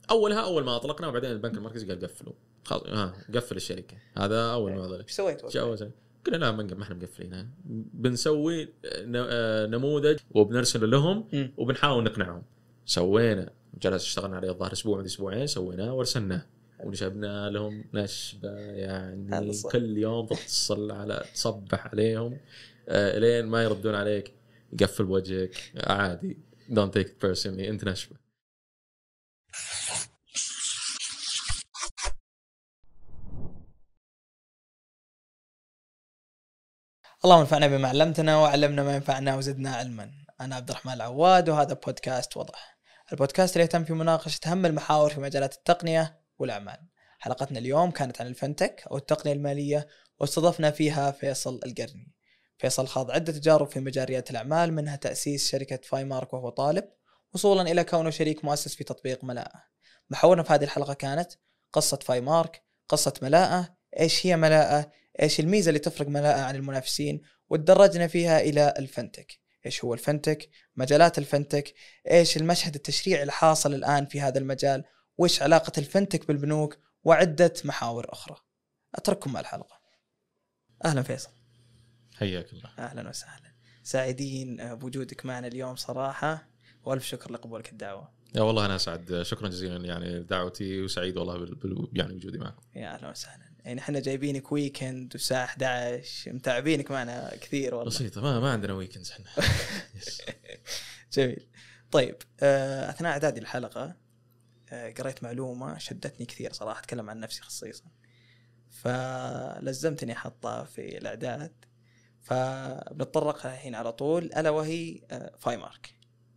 اول ما اطلقنا، وبعدين البنك المركزي قال قفلوا خلاص، قفل الشركه. هذا اول ما ظل. ايش سويتوا؟ قلنا لا ما احنا مقفلينها، بنسوي نموذج وبنرسل لهم وبنحاول نقنعهم. سوينا جلس اشتغلنا عليه الظاهر اسبوع من اسبوعين، سويناه ورسلناه ونشبنا لهم نشبه يعني كل يوم تتصل على تصبح عليهم لين ما يردون عليك، يقفل وجهك عادي، don't take it personally، انت نشبه. اللهم انفعنا بما علمتنا وعلمنا ما ينفعنا وزدنا علما. أنا عبد الرحمن العواد وهذا بودكاست وضح، البودكاست اللي يهتم في مناقشة أهم المحاور في مجالات التقنية والأعمال. حلقتنا اليوم كانت عن الفنتك أو التقنية المالية، واستضفنا فيها فيصل القرني. فيصل خاض عدة تجارب في مجال ريادة الأعمال، منها تأسيس شركة فايمارك وهو طالب، وصولا إلى كونه شريك مؤسس في تطبيق ملاءة. محورنا في هذه الحلقة كانت قصة فايمارك، قصة ملاءة، إيش هي ملاءة، إيش الميزة اللي تفرق ملاءة عن المنافسين، وتدرجنا فيها إلى الفنتك. إيش هو الفنتك، مجالات الفنتك، إيش المشهد التشريعي الحاصل الآن في هذا المجال، وإيش علاقة الفنتك بالبنوك، وعدة محاور أخرى. أترككم مع الحلقة. أهلا فيصل. حياك الله. أهلا وسهلا، سعيدين بوجودك معنا اليوم صراحة، وألف شكر لقبولك الدعوة. يا والله أنا أسعد، شكرا جزيلا يعني دعوتي، وسعيد والله يعني وجودي معكم. يا أهلا وسهلا. يعني إحنا جايبينك ويكند والساعة 11، متعبينك معنا كثير والله. بسيطة، ما عندنا ويكندز إحنا. جميل. طيب أثناء إعدادي الحلقة قرأت معلومة شدتني كثير صراحة، أتكلم عن نفسي خصيصا، فلزمتني أحطها في الإعداد، فبنتطرق الحين على طول، ألا وهي فايمارك.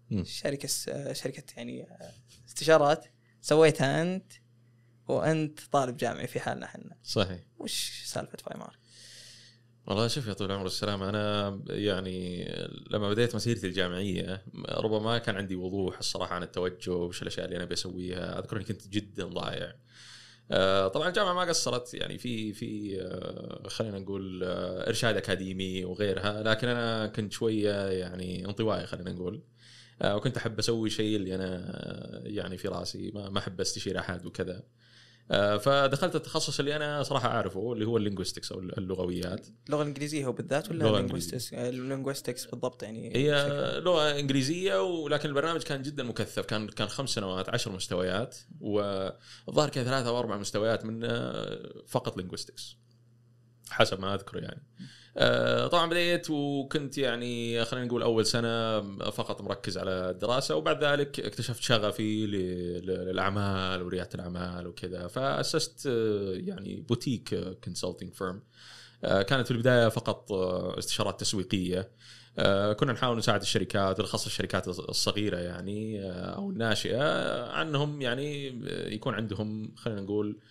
شركة يعني استشارات سويتها أنت، وأنت طالب جامعي في حالنا حنا. صحيح. وش سالفة فايمارك؟ والله شوف يا طول العمر والسلامة، أنا يعني لما بديت مسيرتي الجامعية ربما كان عندي وضوح الصراحة عن التوجه وش الأشياء اللي أنا بسويها. أذكر أني كنت جدا ضايع. طبعا الجامعة ما قصرت يعني في خلينا نقول إرشاد أكاديمي وغيرها، لكن أنا كنت شوية يعني انطوائي خلينا نقول، وكنت أحب أسوي شيء اللي أنا يعني في راسي، ما أحب أستشير أحد وكذا. فدخلت التخصص اللي أنا صراحة أعرفه، اللي هو اللينغويستكس أو اللغويات. اللغة الإنجليزية هو بالذات ولا اللينغويستكس بالضبط؟ يعني هي لغة إنجليزية، ولكن البرنامج كان جدا مكثف، كان 5 سنوات 10 مستويات، والظاهر كان 3 أو 4 مستويات من فقط لينغويستكس حسب ما أذكر يعني. طبعا بديت وكنت يعني خلينا نقول أول سنة فقط مركز على الدراسة، وبعد ذلك اكتشفت شغفي للأعمال وريادة الأعمال وكذا، فأسست يعني بوتيك كونسلتينج فيرم. كانت في البداية فقط استشارات تسويقية. كنا نحاول نساعد الشركات، بالأخص الشركات الصغيرة يعني أو الناشئة، عنهم يعني يكون عندهم خلينا نقول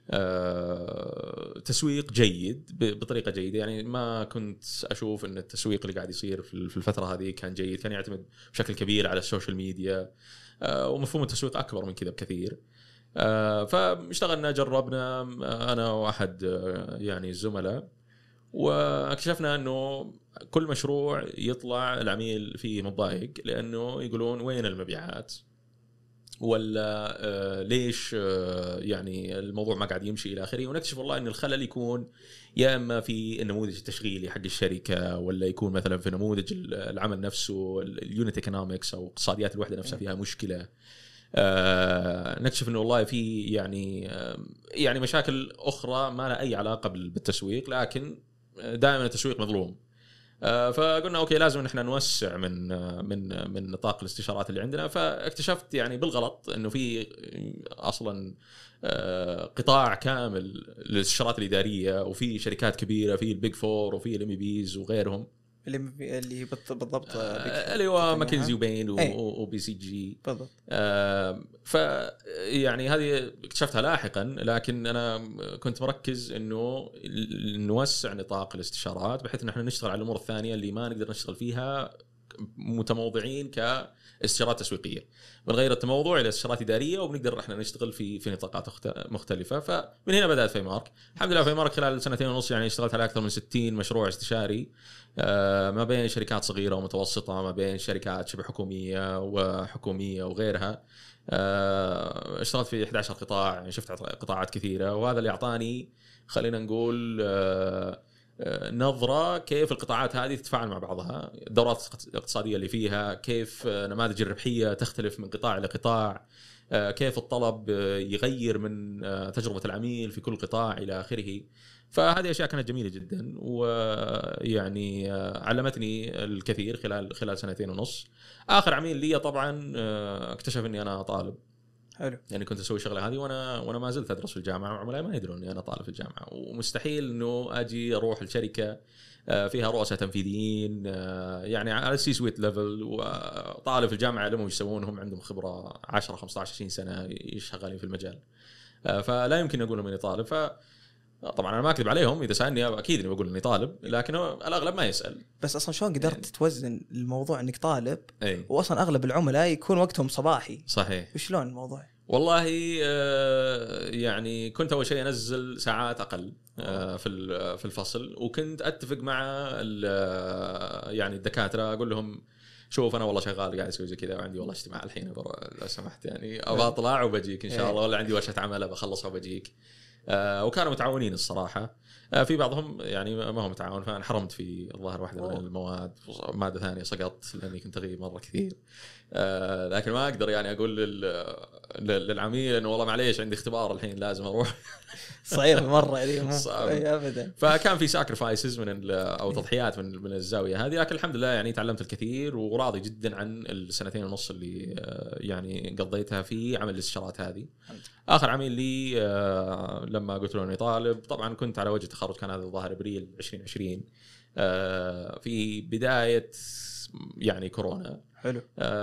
تسويق جيد بطريقة جيدة. يعني ما كنت أشوف أن التسويق اللي قاعد يصير في الفترة هذه كان جيد، كان يعتمد بشكل كبير على السوشيال ميديا، ومفهوم التسويق أكبر من كذا بكثير. فاشتغلنا جربنا أنا وأحد يعني الزملاء، واكتشفنا أنه كل مشروع يطلع العميل فيه متضايق، لأنه يقولون وين المبيعات، ولا ليش يعني الموضوع ما قاعد يمشي إلى آخره. ونكتشف والله أن الخلل يكون يا إما في النموذج التشغيلي حق الشركة، ولا يكون مثلا في نموذج العمل نفسه، اليونت ايكونومكس أو اقتصاديات الوحدة نفسها فيها مشكلة. نكتشف انه والله في يعني مشاكل اخرى ما لها اي علاقه بالتسويق، لكن دائما التسويق مظلوم. فقلنا اوكي لازم نحن نوسع من نطاق الاستشارات اللي عندنا. فاكتشفت يعني بالغلط انه في اصلا قطاع كامل للاستشارات الاداريه، وفي شركات كبيره، في البيج فور وفي الام بيز وغيرهم، اللي بالضبط اللي هو ماكنزي وبين وبي سي جي بالضبط. ف يعني هذه اكتشفتها لاحقا، لكن انا كنت مركز انه نوسع نطاق الاستشارات بحيث ان احنا نشتغل على الامور الثانيه اللي ما نقدر نشتغل فيها متموضعين كاستشارات تسويقيه، بنغير التموضع الى استشارات اداريه وبنقدر احنا نشتغل في نطاقات مختلفه. فمن هنا بدات فايمارك. الحمد لله فايمارك خلال 2.5 يعني اشتغلت على اكثر من 60 مشروع استشاري، ما بين شركات صغيره ومتوسطه، ما بين شركات شبه حكوميه وحكوميه وغيرها. اشتغلت في 11 قطاع، يعني شفت قطاعات كثيره، وهذا اللي اعطاني خلينا نقول نظرة كيف القطاعات هذه تتفاعل مع بعضها، الدورات الاقتصادية اللي فيها، كيف نماذج الربحية تختلف من قطاع إلى قطاع، كيف الطلب يغير من تجربة العميل في كل قطاع إلى آخره. فهذه أشياء كانت جميلة جدا، ويعني علمتني الكثير خلال 2.5. آخر عميل لي طبعا اكتشف أني أنا طالب. حلو. يعني كنت اسوي شغله هذه وانا ما زلت ادرس في الجامعه، وعملائي ما يدرون اني انا طالب في الجامعه، ومستحيل انه اجي اروح الشركه فيها رؤساء تنفيذيين يعني على السي سويت ليفل، وطالب في الجامعه لهم يسوون، هم عندهم خبره 10 15 20 سنه شغالين في المجال. فلا يمكن اقول لهم اني طالب. طبعا انا ما اكذب عليهم، اذا سالني اكيد اني بقول اني طالب، لكن الاغلب ما يسال. بس اصلا شلون قدرت توزن الموضوع انك طالب أي. واصلا اغلب العملاء يكون وقتهم صباحي؟ صحيح. وشلون الموضوع؟ والله يعني كنت اول شيء انزل ساعات اقل في الفصل، وكنت اتفق مع يعني الدكاتره اقول لهم شوف انا والله شغال قاعد اسوي زي كذا، وعندي والله اجتماع الحين لو سمحت يعني ابى اطلع وبجيك ان شاء الله، ولا عندي ورشه عمل بخلصها وبجيك. وكانوا متعاونين الصراحه. في بعضهم يعني ما هو متعاون، فانا حرمت في الظاهر واحده من المواد، ماده ثانيه سقطت لاني كنت اغيب مره كثير. لكن ما اقدر يعني اقول للعميل انه والله معليش عندي اختبار الحين لازم اروح. صعب مره يعني ابدا. فكان في ساكرفايسز او تضحيات من الزاويه هذه، لكن الحمد لله يعني تعلمت الكثير، وراضي جدا عن 2.5 اللي يعني قضيتها في عمل الاستشارات هذه. اخر عميل لي لما قلت له اني طالب، طبعا كنت على وجه التخرج، كان هذا الظاهر ابريل 2020 في بدايه يعني كورونا. حلو.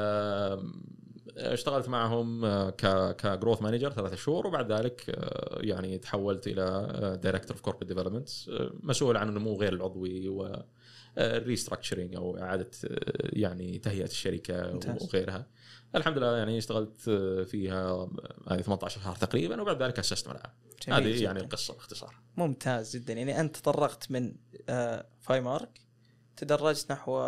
اشتغلت معهم كجروث مانجر 3 شهور، وبعد ذلك يعني تحولت الى دايركتور اوف كوربريت ديفلوبمنت، مسؤول عن النمو غير العضوي والريستراكشرينج او اعاده يعني تهيئه الشركه وغيرها. الحمد لله يعني اشتغلت فيها 18 شهر تقريبا، وبعد ذلك اسست ملعب. هذه يعني القصه باختصار. ممتاز جدا. يعني انت تطرقت من فايمارك، تدرجت نحو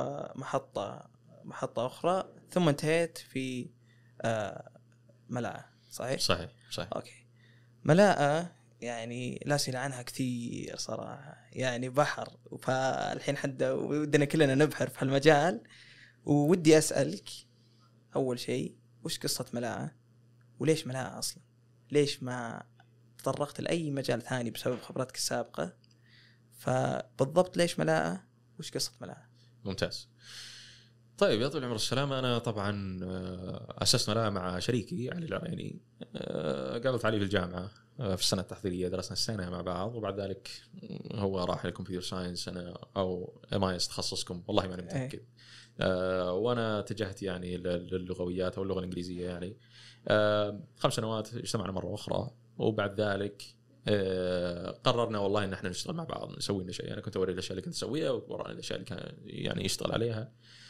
محطه اخرى، ثم انتهيت في ملاءة. صحيح. اوكي. ملاءة يعني لا سيل عنها كثير صراحه، يعني بحر، فالحين حتى ودنا كلنا نبحر في هالمجال. وودي اسالك اول شيء، وش قصه ملاءة؟ وليش ملاءة اصلا؟ ليش ما تطرقت لاي مجال ثاني بسبب خبرتك السابقه؟ فبالضبط ليش ملاءة؟ وش قصه ملاءة؟ ممتاز. طيب يا طويل العمر السلامة، أنا طبعا أسست ملاءة مع شريكي علي العريني. قابلت علي في الجامعة في السنة التحضيرية، درسنا السنة مع بعض، وبعد ذلك هو راح للكمبيوتر ساينس أنا أو MIS تخصصكم والله ماني متأكد. وأنا اتجهت يعني للغويات أو اللغة الإنجليزية. يعني 5 سنوات اجتمعنا مرة أخرى، وبعد ذلك قررنا والله إن احنا نشتغل مع بعض، نسوي لنا شيء. أنا كنت أوري الأشياء اللي كنت أسويها، وورانا الأشياء اللي كان يعني يشتغل عليها.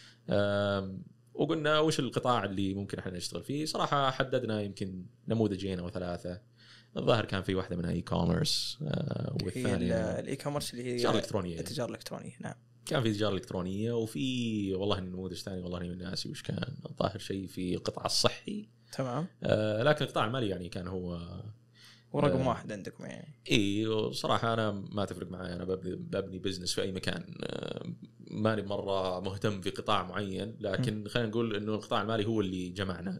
وقلنا وش القطاع اللي ممكن احنا نشتغل فيه. صراحة حددنا يمكن نموذجين أو 3. الظاهر كان في واحدة منها اي كوميرس، والثانية الاي كوميرس اللي هي التجارة الإلكترونية. نعم. كان في تجارة إلكترونية، وفي والله نموذج ثاني والله من ناسي وش كان. الظاهر شيء في القطاع الصحي. تمام. لكن القطاع المالي يعني كان هو ورقم 1 عندكم يعني. اي وصراحة أنا ما تفرق معي، أنا ببني بزنس في أي مكان. ماني مرة مهتم في قطاع معين، لكن خلينا نقول إنه القطاع المالي هو اللي جمعنا.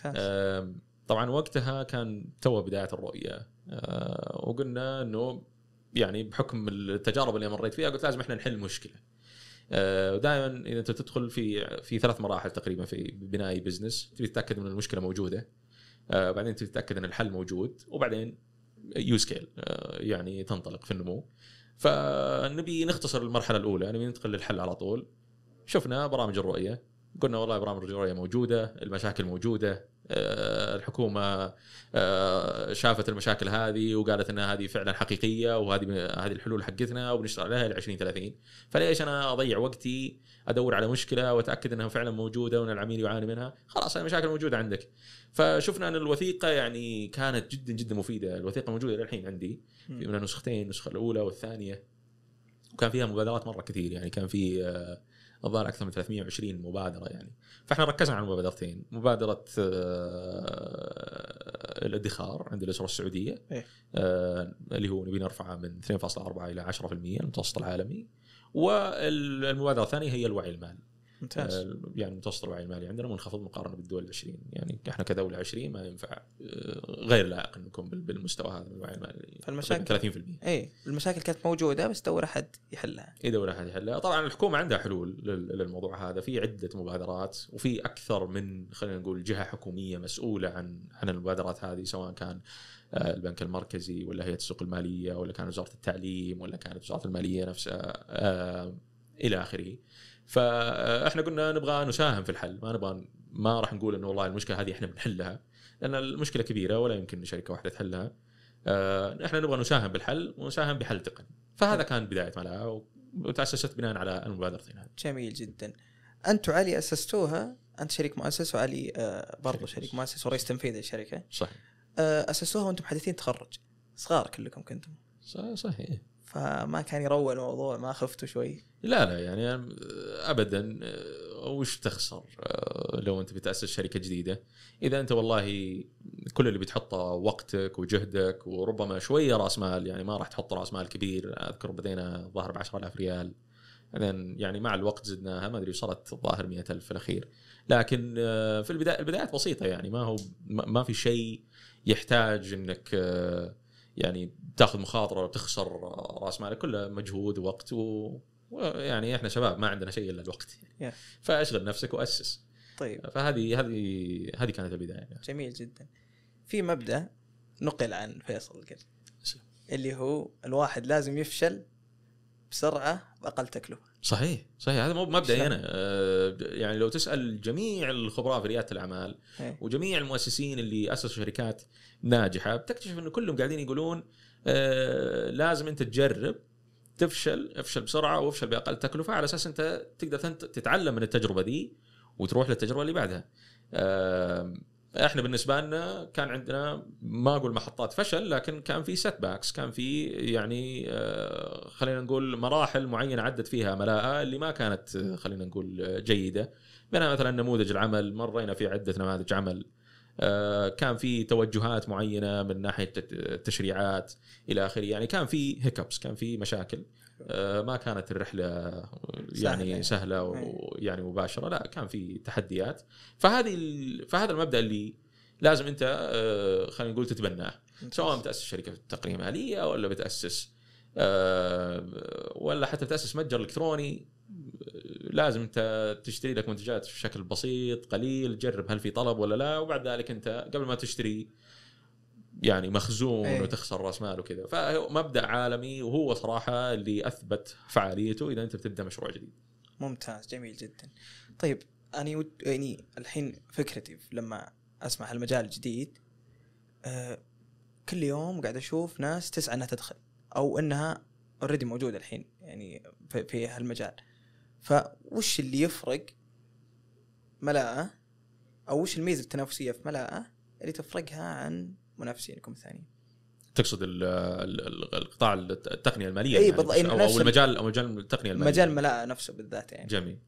طبعا وقتها كان تو بداية الرؤية، وقلنا إنه يعني بحكم التجارب اللي مريت فيها قلت لازم إحنا نحل مشكلة. ودائما إذا أنت تدخل في 3 مراحل تقريبا في بناء بزنس، تبي تتأكد من المشكلة موجودة، بعدين تبي تتأكد أن الحل موجود، وبعدين يوسكيل يعني تنطلق في النمو. فنبي نختصر المرحلة الأولى، نبي ندخل للحل على طول. شفنا برامج الرؤية، قلنا والله برامج رجولية موجودة، المشاكل موجودة، الحكومة شافت المشاكل هذه وقالت أنها هذه فعلا حقيقية وهذه الحلول حقتنا وبنشتغل عليها ل 2030. فليش أنا أضيع وقتي أدور على مشكلة وأتأكد أنها فعلا موجودة وأن العميل يعاني منها؟ خلاص المشاكل موجودة عندك. فشفنا أن الوثيقة يعني كانت جدا جدا مفيدة. الوثيقة موجودة للحين عندي من النسختين، النسخة الأولى والثانية، وكان فيها مبادرات مرة كثير. يعني كان في الظاهر أكثر من 320 مبادرة يعني. فإحنا ركزنا على مبادرتين، مبادرة الادخار عند الأسرة السعودية اللي هو نبي نرفعها من 2.4 إلى 10% المتوسط العالمي، والمبادرة الثانية هي الوعي المالي. ممتاز. يعني متوسط الوعي المالي عندنا منخفض مقارنة بالدول ال20. يعني احنا كدولة 20 ما ينفع، غير لائق ان نكون بالمستوى هذا من الوعي المالي. فالمشاكل 30%. اي المشاكل كانت موجودة بس دور احد يحلها. دور احد يحلها. طبعا الحكومة عندها حلول للموضوع هذا، في عدة مبادرات وفي اكثر من خلينا نقول جهة حكومية مسؤولة عن المبادرات هذه، سواء كان البنك المركزي ولا هيئة السوق المالية ولا كانت وزارة التعليم ولا كانت وزارة المالية نفسها الى اخره. فاحنا قلنا نبغى نساهم في الحل، ما راح نقول انه والله المشكله هذه احنا بنحلها، لان المشكله كبيره ولا يمكن شركه واحده تحلها. احنا نبغى نساهم بالحل ونساهم بحل تقني. فهذا كان بدايه ملأ، وتاسست بناء على المبادرتين هذه. جميل جدا. انتم علي اسستوها، انت شريك مؤسس وعلي برضو شريك مؤسس ورئيس تنفيذي الشركه. صحيح. اسستوها وانتم محدثين تخرج صغار كلكم كنتم. صحيح. فما كان يروى الموضوع؟ ما خفتوا شوي؟ لا يعني ابدا. وش تخسر لو انت بتأسس شركة جديدة؟ اذا انت والله كل اللي بتحطه وقتك وجهدك وربما شوية راس مال، يعني ما راح تحط راس مال كبير. اذكر بدينا ظاهر ب10,000 ريال، بعدين يعني مع الوقت زدناها، ما ادري صارت ظاهر 100,000 في الاخير. لكن في البدايات بسيطة، يعني ما في شيء يحتاج انك يعني تاخذ مخاطره وتخسر راس مالك، كله مجهود ووقت ويعني احنا شباب ما عندنا شيء الا الوقت يعني. فاشغل نفسك واسس. طيب. فهذه كانت البدايه يعني. جميل جدا. في مبدا نقل عن فيصل قبل اللي هو الواحد لازم يفشل بسرعه باقل تكلفه. صحيح هذا مو مبدأي انا. يعني لو تسال جميع الخبراء في رياده الاعمال وجميع المؤسسين اللي اسسوا شركات ناجحه، بتكتشف انه كلهم قاعدين يقولون لازم انت تجرب، افشل بسرعه وافشل باقل تكلفه، على اساس انت تقدر تتعلم من التجربه دي وتروح للتجربه اللي بعدها. احنا بالنسبه لنا كان عندنا ما اقول محطات فشل، لكن كان في سيت باكس، كان في يعني خلينا نقول مراحل معينه عدت فيها ملاءه اللي ما كانت خلينا نقول جيده. منها مثلا نموذج العمل، مرينا في عده نماذج عمل، كان في توجهات معينه من ناحيه التشريعات الى اخره. يعني كان في هيكابس، كان في مشاكل، ما كانت الرحله يعني سهله ويعني مباشره، لا كان في تحديات. فهذا المبدا اللي لازم انت خلينا نقول تتبناه، سواء بتاسس شركه تقنيه ماليه ولا بتاسس ولا حتى بتاسس متجر الكتروني. لازم انت تشتري لك منتجات بشكل بسيط قليل، تجرب هل في طلب ولا لا، وبعد ذلك انت قبل ما تشتري يعني مخزون وتخسر راس مال وكذا. فهو مبدأ عالمي، وهو صراحة اللي أثبت فعاليته إذا أنت بتبدأ مشروع جديد. ممتاز، جميل جدا. طيب أنا يعني الحين فكرتي لما أسمع المجال الجديد، كل يوم قاعد أشوف ناس تسعى أنها تدخل أو أنها already موجودة الحين يعني في هالمجال. فوش اللي يفرق ملاءة، أو وش الميزة التنافسية في ملاءة اللي تفرقها عن منافسينكم الثانيين؟ تقصد القطاع التقنية المالية أي يعني بالضبط، أو المجال التقنية المالية، مجال ملاءة نفسه بالذات يعني. جميل.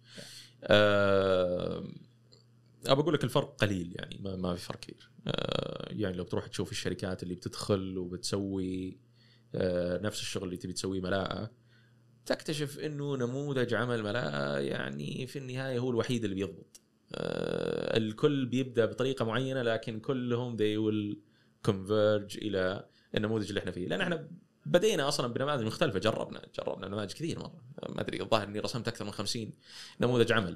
أبى أقول لك الفرق قليل، يعني ما في فرق كبير. يعني لو تروح تشوف الشركات اللي بتدخل وبتسوي نفس الشغل اللي تبي تسويه ملاءة، تكتشف إنه نموذج عمل ملاءة يعني في النهاية هو الوحيد اللي بيضبط. الكل بيبدأ بطريقة معينة، لكن كلهم they will converge إلى النموذج اللي احنا فيه. لأن احنا بدينا أصلا بنماذج مختلفة، جربنا نماذج كثير مرة، ما أدري الظاهر إني رسمت أكثر من 50 نموذج عمل،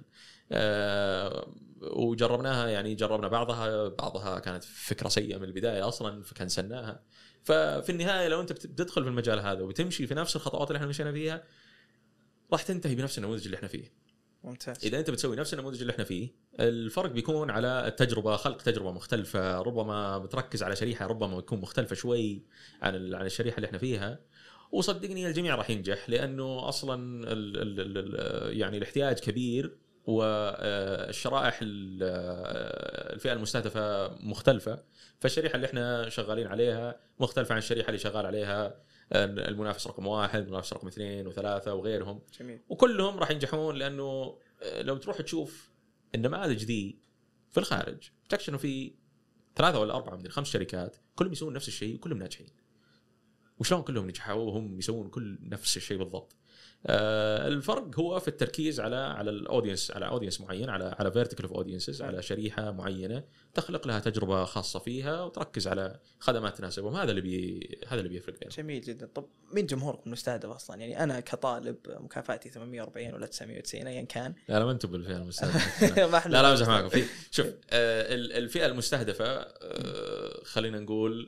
وجربناها. يعني جربنا بعضها كانت فكرة سيئة من البداية أصلا فكنسلناها. ففي النهاية لو أنت بتدخل في المجال هذا وبتمشي في نفس الخطوات اللي احنا مشينا فيها، راح تنتهي بنفس النموذج اللي احنا فيه. ممتاز. اذا انت بتسوي نفس النموذج اللي احنا فيه، الفرق بيكون على التجربه، خلق تجربه مختلفه، ربما بتركز على شريحه ربما تكون مختلفه شوي عن الشريحه اللي احنا فيها. وصدقني الجميع راح ينجح، لانه اصلا يعني الاحتياج كبير، والشرائح الفئه المستهدفه مختلفه. فالشريحه اللي احنا شغالين عليها مختلفه عن الشريحه اللي شغال عليها المنافس رقم 1، المنافس رقم 2 و3 وغيرهم. جميل. وكلهم راح ينجحون، لانه لو تروح تشوف النماذج دي في الخارج تكتشف انه في 3 ولا 4 من 5 شركات كلهم يسوون نفس الشيء وكلهم ناجحين. وشلون كلهم نجحوا وهم يسوون كل نفس الشيء بالضبط؟ الفرق هو في التركيز على الاودينس، على اودينس معين، على فيرتيكال اوف اودينسز، على شريحه معينه تخلق لها تجربه خاصه فيها وتركز على خدمات تناسبهم. هذا اللي بيفرق بينهم. جميل جدا. طب مين جمهوركم المستهدف اصلا؟ يعني انا كطالب مكافاتي 840 ولا 990 ايا كان. لا ما انتم بالفئه المستهدفه. لا امزح معكم. شوف الفئه المستهدفه خلينا نقول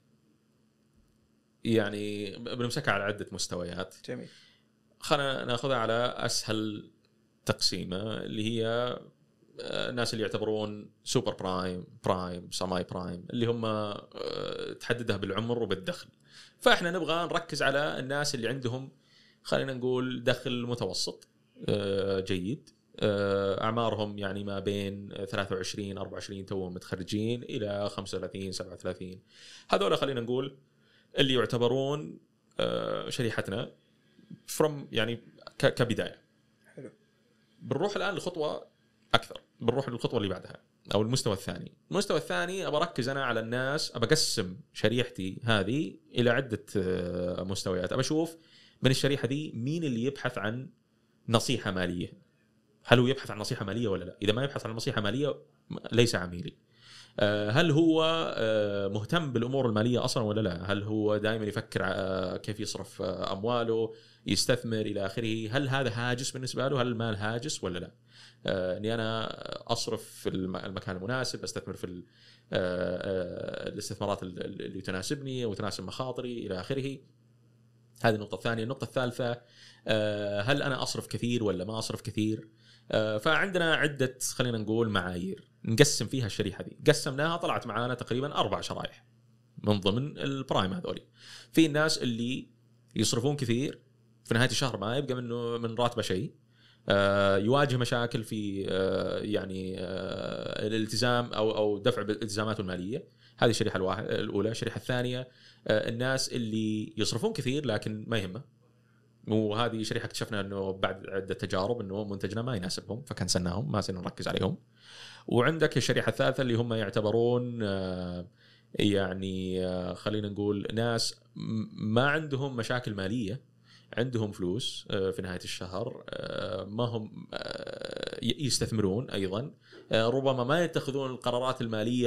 يعني بنمسكها على عده مستويات. جميل. خلينا ناخذها على اسهل تقسيمه، اللي هي الناس اللي يعتبرون سوبر برايم ساماي برايم، اللي هم تحددها بالعمر وبالدخل. فاحنا نبغى نركز على الناس اللي عندهم خلينا نقول دخل متوسط جيد، اعمارهم يعني ما بين 23 24 توهم متخرجين الى 35 37. هذول خلينا نقول اللي يعتبرون شريحتنا يعني كبدايه. حلو. بنروح الان لخطوه اكثر، بنروح للخطوه اللي بعدها او المستوى الثاني. المستوى الثاني ابى اركز انا على الناس، ابى اقسم شريحتي هذه الى عده مستويات. ابى اشوف من الشريحه دي مين اللي يبحث عن نصيحه ماليه. هل هو يبحث عن نصيحه ماليه ولا لا؟ اذا ما يبحث عن نصيحه ماليه ليس عميلي. هل هو مهتم بالامور الماليه اصلا ولا لا؟ هل هو دائما يفكر كيف يصرف امواله، يستثمر الى اخره؟ هل هذا هاجس بالنسبه له؟ هل المال هاجس ولا لا؟ اني انا اصرف في المكان المناسب، استثمر في الاستثمارات اللي تناسبني وتناسب مخاطري الى اخره. هذه النقطه الثانيه. النقطه الثالثه هل انا اصرف كثير ولا ما اصرف كثير؟ فعندنا عده خلينا نقول معايير نقسم فيها الشريحه دي. قسمناها طلعت معانا تقريبا 4 شرائح من ضمن البرايم هذولي. في الناس اللي يصرفون كثير، في نهايه الشهر ما يبقى من راتبه شيء، يواجه مشاكل في يعني الالتزام او دفع بالالتزاماته الماليه. هذه الشريحه الاولى. الشريحه الثانيه الناس اللي يصرفون كثير لكن ما يهمه، وهذه شريحه اكتشفنا انه بعد عده تجارب انه منتجنا ما يناسبهم فكنسلناهم، ما صرنا نركز عليهم. وعندك الشريحه الثالثه اللي هم يعتبرون يعني خلينا نقول ناس ما عندهم مشاكل ماليه، عندهم فلوس في نهايه الشهر، ما هم يستثمرون ايضا، ربما ما يتخذون القرارات الماليه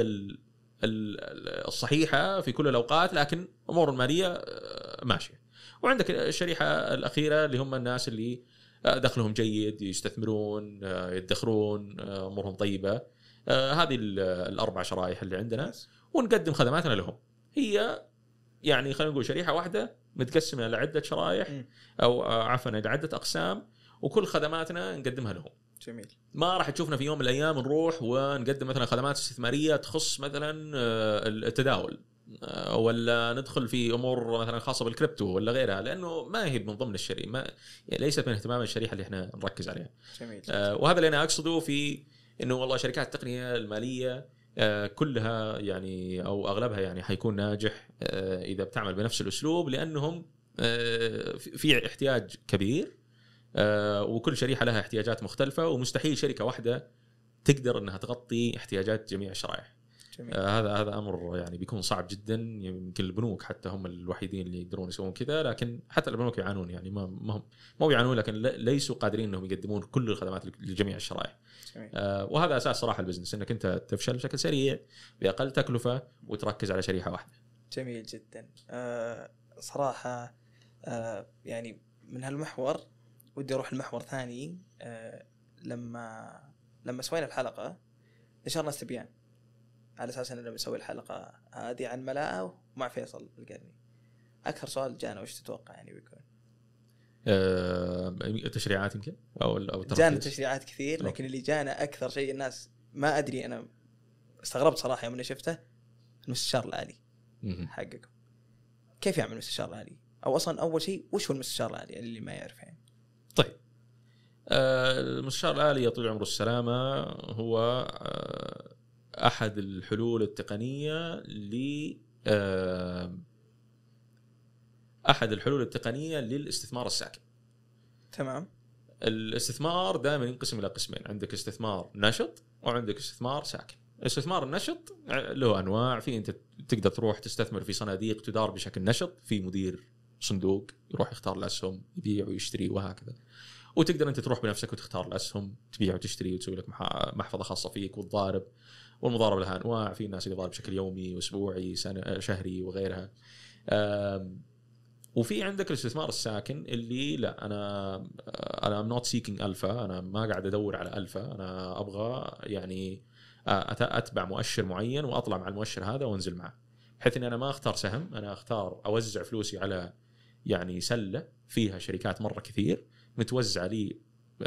الصحيحه في كل الاوقات، لكن امور الماليه ماشيه. وعندك الشريحه الاخيره اللي هم الناس اللي دخلهم جيد، يستثمرون، يدخرون، امورهم طيبه. هذه ال4 شرائح اللي عندنا، ونقدم خدماتنا لهم. هي يعني خلينا نقول شريحه واحده متقسمه الى عده شرائح او عفوا الى عده اقسام، وكل خدماتنا نقدمها لهم. جميل. ما راح تشوفنا في يوم من الايام نروح ونقدم مثلا خدمات استثماريه تخص مثلا التداول، ولا ندخل في امور مثلا خاصه بالكريبتو ولا غيرها، لانه ما هي من ضمن الشريحه، ما ليست من اهتمام الشريحه اللي احنا نركز عليها. جميل. وهذا اللي انا اقصده في انه والله شركات التقنيه الماليه كلها يعني او اغلبها يعني حيكون ناجح اذا بتعمل بنفس الاسلوب، لانهم في احتياج كبير، وكل شريحه لها احتياجات مختلفه، ومستحيل شركه واحده تقدر انها تغطي احتياجات جميع الشرائح. هذا امر يعني بيكون صعب جدا. يمكن البنوك حتى هم الوحيدين اللي يقدرون يسوون كذا، لكن حتى البنوك يعانون، يعني ما يعانون، لكن ليسوا قادرين انهم يقدمون كل الخدمات لجميع الشرائح. وهذا اساس صراحه البزنس، انك انت تفشل بشكل سريع باقل تكلفه وتركز على شريحه واحده. جميل جدا. صراحه يعني من هالمحور ودي اروح المحور ثاني. لما سوينا الحلقه نشرنا استبيان على اساس اننا بنسوي الحلقه هذه عن ملاءه مع فيصل القرني. اكثر سؤال جانا وش تتوقع يعني بيكون؟ تشريعات يمكن او جانا تشريعات كثير، لكن اللي جانا اكثر شيء الناس ما ادري، انا استغربت صراحه يوم اني شفته، المستشار الآلي حقكم. كيف يعمل المستشار الآلي؟ او اصلا اول شيء وش هو المستشار الآلي اللي ما يعرف يعني؟ طيب المستشار الآلي يا طويل عمره السلامه هو احد الحلول التقنيه للاستثمار الساكن. تمام. الاستثمار دائما ينقسم الى قسمين، عندك استثمار نشط وعندك استثمار ساكن. الاستثمار النشط له انواع، في انت تقدر تروح تستثمر في صناديق تدار بشكل نشط، في مدير صندوق يروح يختار الاسهم يبيع ويشتري وهكذا، وتقدر انت تروح بنفسك وتختار الاسهم تبيع وتشتري وتسوي لك محفظه خاصه فيك وتضارب. والمضاربه لها انواع، في ناس يضارب بشكل يومي واسبوعي شهري وغيرها. وفي عندك الاستثمار الساكن اللي لا انا not seeking الفا، انا ما قاعد ادور على الفا، انا ابغى يعني اتبع مؤشر معين واطلع مع المؤشر هذا وانزل معه، بحيث اني انا ما اختار سهم، انا اختار اوزع فلوسي على يعني سله فيها شركات مره كثير متوزعه لي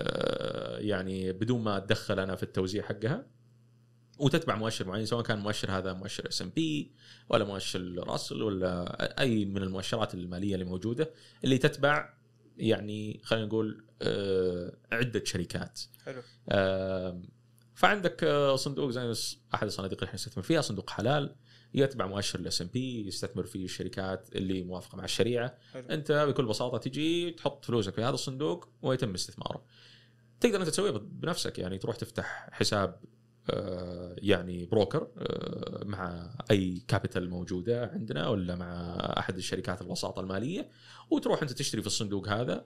يعني بدون ما اتدخل انا في التوزيع حقها، وتتبع مؤشر معين، سواء كان مؤشر هذا مؤشر S&P ولا مؤشر راسل ولا أي من المؤشرات المالية اللي موجودة اللي تتبع يعني خلينا نقول عدة شركات. حلو. فعندك صندوق زي أحد الصناديق اللي احنا نستثمر فيها، صندوق حلال، يتبع مؤشر S&P، يستثمر في الشركات اللي موافقة مع الشريعة. حلو. أنت بكل بساطة تجي تحط فلوسك في هذا الصندوق ويتم استثماره. تقدر أنت تسويه بنفسك، يعني تروح تفتح حساب يعني بروكر مع أي كابيتال موجودة عندنا ولا مع أحد الشركات الوساطة المالية، وتروح أنت تشتري في الصندوق هذا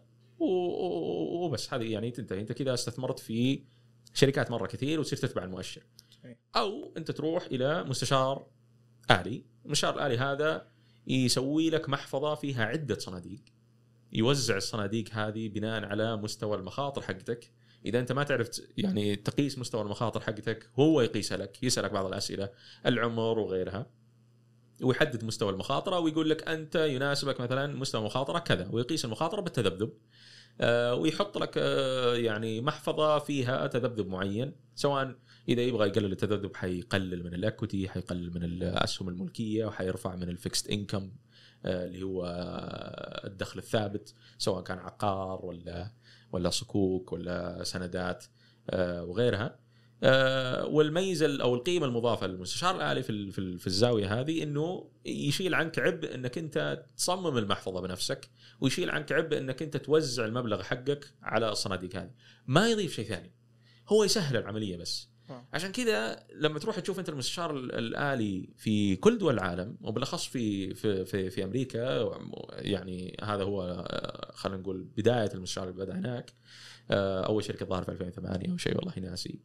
وبس. هذه يعني تنتهي، أنت كذا استثمرت في شركات مرة كثير وتصير تتبع المؤشر. أو أنت تروح إلى مستشار آلي. المستشار الآلي هذا يسوي لك محفظة فيها عدة صناديق، يوزع الصناديق هذه بناء على مستوى المخاطر حقتك. إذا أنت ما تعرف يعني تقيس مستوى المخاطر حقتك، هو يقيسها لك، يسألك بعض الأسئلة، العمر وغيرها، ويحدد مستوى المخاطرة ويقول لك أنت يناسبك مثلا مستوى المخاطرة كذا، ويقيس المخاطرة بالتذبذب، ويحط لك يعني محفظة فيها تذبذب معين، سواء إذا يبغى يقلل التذبذب حيقلل من الأكوتي، حيقلل من الأسهم الملكية، وحيرفع من الفيكست إنكم اللي هو الدخل الثابت، سواء كان عقار ولا صكوك ولا سندات وغيرها. والميزة أو القيمة المضافة للمستشار الآلي في الزاوية هذه إنه يشيل عنك عبء إنك أنت تصمم المحفظة بنفسك، ويشيل عنك عبء إنك أنت توزع المبلغ حقك على الصناديق هذه، ما يضيف شيء ثاني، هو يسهل العملية بس. عشان كذا لما تروح تشوف أنت المستشار الآلي في كل دول العالم، وبالأخص في أمريكا، يعني هذا هو خلينا نقول بداية المستشار اللي بدأ هناك. أول شركة ظهر في 2008 أو شيء والله ناسي.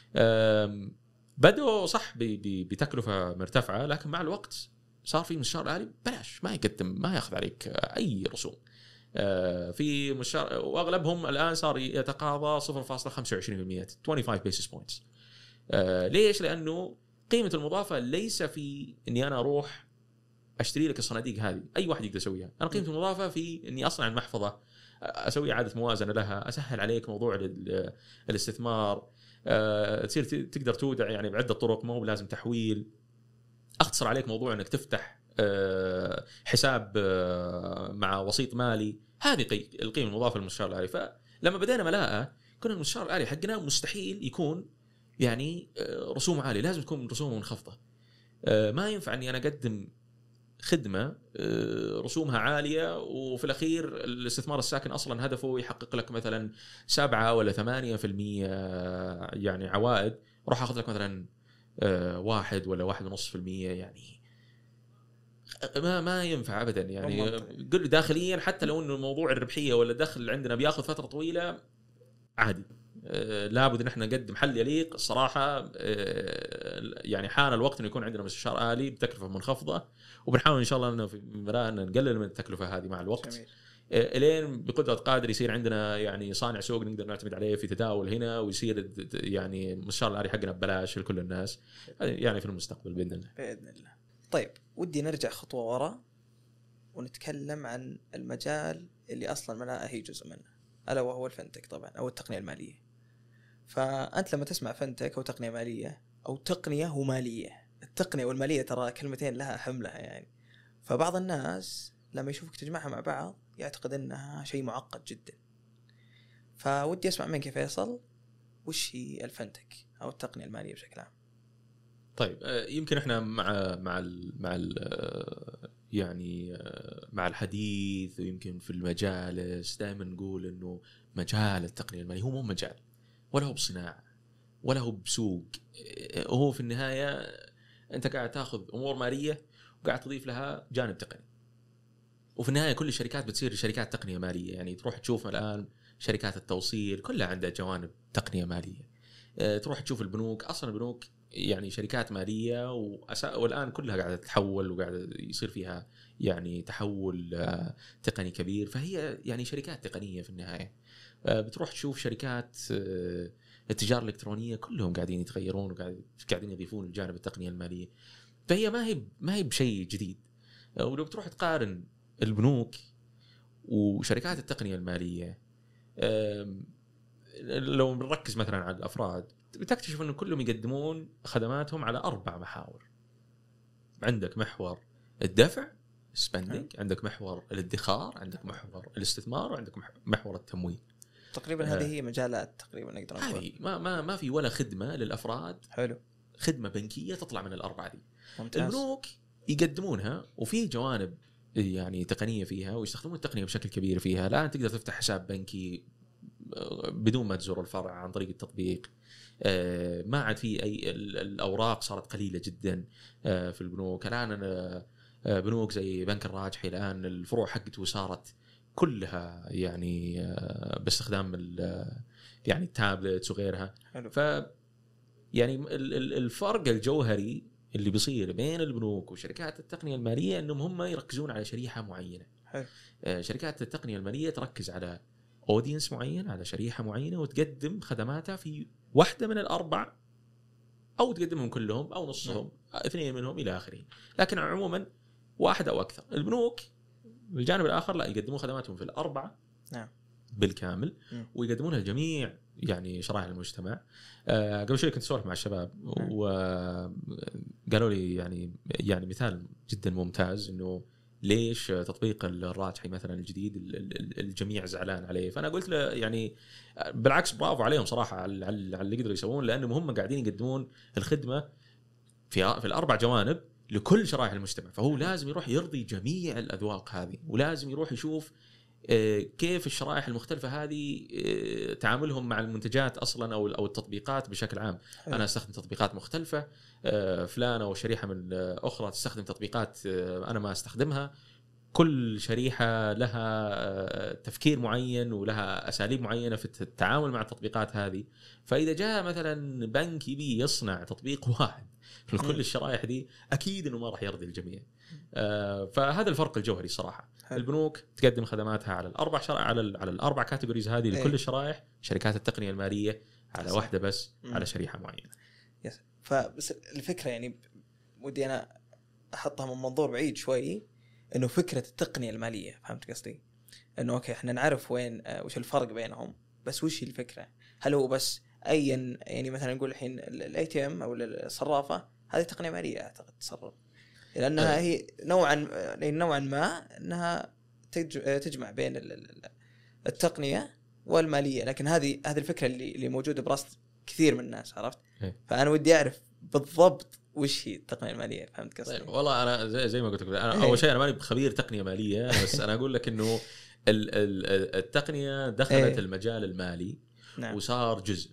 بدأوا صح بتكلفة مرتفعة، لكن مع الوقت صار في مستشار آلي بلاش، ما يقدم، ما يأخذ عليك أي رسوم. في مستشار، وأغلبهم الآن صار يتقاضى 0.25%، 25 basis points. ليش؟ لأنه قيمة المضافة ليس في إني أنا أروح أشتري لك الصناديق هذه، أي واحد يقدر يسويها. أنا قيمة المضافة في إني أصنع المحفظة، أسوي إعادة موازنة لها، أسهل عليك موضوع الاستثمار، تصير تقدر تودع يعني بعدة طرق، مو لازم تحويل، أختصر عليك موضوع إنك تفتح حساب مع وسيط مالي. هذه القيمة المضافة للمستشار الآلي. فلما بدينا ملاءة كنا المستشار الآلي حقنا مستحيل يكون يعني رسوم عالية، لازم تكون رسومه منخفضة. ما ينفع أني أنا أقدم خدمة رسومها عالية وفي الأخير الاستثمار الساكن أصلا هدفه يحقق لك مثلا 7 ولا 8% يعني عوائد، روح أخذ لك مثلا 1 ولا 1.5%، يعني ما ينفع أبدا. يعني قل داخليا حتى لو أنه الموضوع الربحية ولا الدخل عندنا بياخذ فترة طويلة عادي، لابد ان احنا نقدم حل يليق الصراحه. يعني حان الوقت انه يكون عندنا مستشار آلي بتكلفه منخفضه، وبنحاول ان شاء الله انه في مرانا نقلل من التكلفه هذه مع الوقت. جميل. الين بقدره قادر يصير عندنا يعني صانع سوق نقدر نعتمد عليه في تداول هنا، ويصير يعني المستشار الآلي حقنا ببلاش لكل الناس يعني في المستقبل باذن الله. باذن الله. طيب ودي نرجع خطوه وراء ونتكلم عن المجال اللي أصلا منها هي جزء منه، ألا وهو الفنتك طبعا أو التقنية المالية. فأنت لما تسمع فنتك أو تقنية مالية أو تقنية ومالية، التقنية والمالية ترى كلمتين لها حملها يعني. فبعض الناس لما يشوفك تجمعها مع بعض يعتقد أنها شيء معقد جدا. فودي أسمع منك يا فيصل، وش هي الفنتك أو التقنية المالية بشكل عام؟ طيب يمكن احنا يعني مع الحديث ويمكن في المجالس دائما نقول انه مجال التقنية المالية هو مو مجال ولا هو بصناعة ولا هو بسوق. هو في النهاية انت قاعد تاخذ امور مالية وقاعد تضيف لها جانب تقني، وفي النهاية كل الشركات بتصير شركات تقنية مالية. يعني تروح تشوف الآن شركات التوصيل كلها عندها جوانب تقنية مالية. تروح تشوف البنوك، أصلا البنوك يعني شركات مالية والآن كلها قاعدة تتحول وقاعدة يصير فيها يعني تحول تقني كبير، فهي يعني شركات تقنية في النهاية. بتروح تشوف شركات التجارة الإلكترونية كلهم قاعدين يتغيرون وقاعدين يضيفون الجانب التقنية المالية، فهي ما هي بشيء جديد. ولو بتروح تقارن البنوك وشركات التقنية المالية، لو بنركز مثلا على الأفراد بتكتشف أنه كلهم يقدمون خدماتهم على 4 محاور. عندك محور الدفع spending، عندك محور الادخار، عندك محور الاستثمار، وعندك محور التمويل. تقريبا هذه هي مجالات تقريبا نقدر نقول. هذه ما في ولا خدمة للأفراد حلو، خدمة بنكية تطلع من ال4 دي. ممتاز. البنوك يقدمونها وفي جوانب يعني تقنية فيها ويستخدمون التقنية بشكل كبير فيها. الآن تقدر تفتح حساب بنكي بدون ما تزور الفرع عن طريق التطبيق. ما عاد في أي الأوراق صارت قليلة جدا في البنوك. الآن أنا بنوك زي بنك الراجحي الآن الفروع حقته صارت كلها يعني باستخدام يعني التابلتس وغيرها. ف يعني الفرق الجوهري اللي بيصير بين البنوك وشركات التقنية المالية أنهم هم يركزون على شريحة معينة. شركات التقنية المالية تركز على أودينس معين، على شريحة معينة، وتقدم خدماتها في واحدة من ال4 أو تقدمهم كلهم أو نصهم 2 منهم إلى آخره. لكن عموما 1 أو أكثر. البنوك بالجانب الآخر لا، يقدمون خدماتهم في ال4 بالكامل ويقدمونها لجميع يعني شرائح المجتمع. قبل شوي كنت أسولف مع الشباب وقالوا لي يعني مثال جدا ممتاز إنه ليش تطبيق الراجحي مثلا الجديد الجميع زعلان عليه. فأنا قلت له يعني بالعكس برافو عليهم صراحة على اللي قدروا يسوون، لأنهم هم قاعدين يقدمون الخدمة في ال4 جوانب لكل شرائح المجتمع. فهو لازم يروح يرضي جميع الأذواق هذه، ولازم يروح يشوف كيف الشرائح المختلفة هذه تعاملهم مع المنتجات أصلا أو التطبيقات بشكل عام. أنا أستخدم تطبيقات مختلفة، فلانة وشريحة من أخرى تستخدم تطبيقات أنا ما أستخدمها. كل شريحة لها تفكير معين ولها أساليب معينة في التعامل مع التطبيقات هذه. فإذا جاء مثلا بنك يبي يصنع تطبيق واحد لكل الشرائح دي أكيد إنه ما راح يرضي الجميع. فهذا الفرق الجوهري صراحة. البنوك تقدم خدماتها على ال4 على ال4 كاتيجوريز هذه لكل الشرائح. شركات التقنية المالية على واحدة بس على شريحة معينة. فبس الفكرة يعني ودي أنا أحطها من منظور بعيد شوي، إنه فكرة التقنية المالية، فهمت قصدي؟ إنه أوكي إحنا نعرف وش الفرق بينهم، بس وش الفكرة؟ هل هو بس يعني مثلا نقول الحين الATM أو الصرافة هذه تقنية مالية أعتقد تصرف، لأنها هي نوعا ما أنها تجمع بين التقنية والمالية. لكن هذه الفكرة اللي موجودة براس كثير من الناس، عرفت؟ فأنا ودي أعرف بالضبط وش هي التقنية المالية، فهمت قصدي؟ والله أنا زي ما قلت لك، أنا أول شيء أنا ماني خبير تقنية مالية، بس أنا أقول لك إنه التقنية دخلت المجال المالي وصار جزء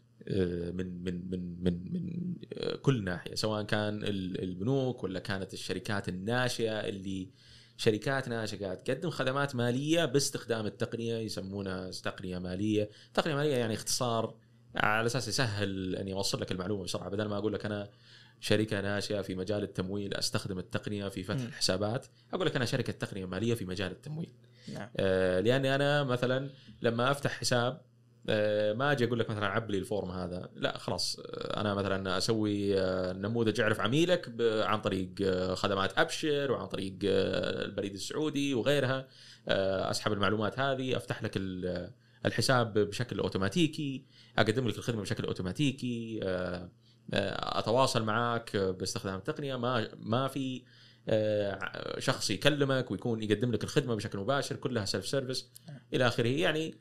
من كل ناحية، سواء كان البنوك ولا كانت الشركات الناشئة اللي شركات ناشئة قاعد تقدم خدمات مالية باستخدام التقنية يسمونها تقنية مالية. تقنية مالية يعني اختصار على أساس يسهل أن يوصل لك المعلومة بسرعة، بدل ما أقول لك أنا شركة ناشئة في مجال التمويل أستخدم التقنية في فتح الحسابات، أقول لك أنا شركة تقنية مالية في مجال التمويل. لأني أنا مثلا لما أفتح حساب ما اجي اقول لك مثلا عب لي الفورم هذا، لا خلاص انا مثلا اسوي نموذج اعرف عميلك عن طريق خدمات ابشر وعن طريق البريد السعودي وغيرها، اسحب المعلومات هذه، افتح لك الحساب بشكل اوتوماتيكي، اقدم لك الخدمه بشكل اوتوماتيكي، اتواصل معك باستخدام التقنيه، ما في شخص يكلمك ويكون يقدم لك الخدمه بشكل مباشر، كلها سيلف سيرفيس الى اخره. يعني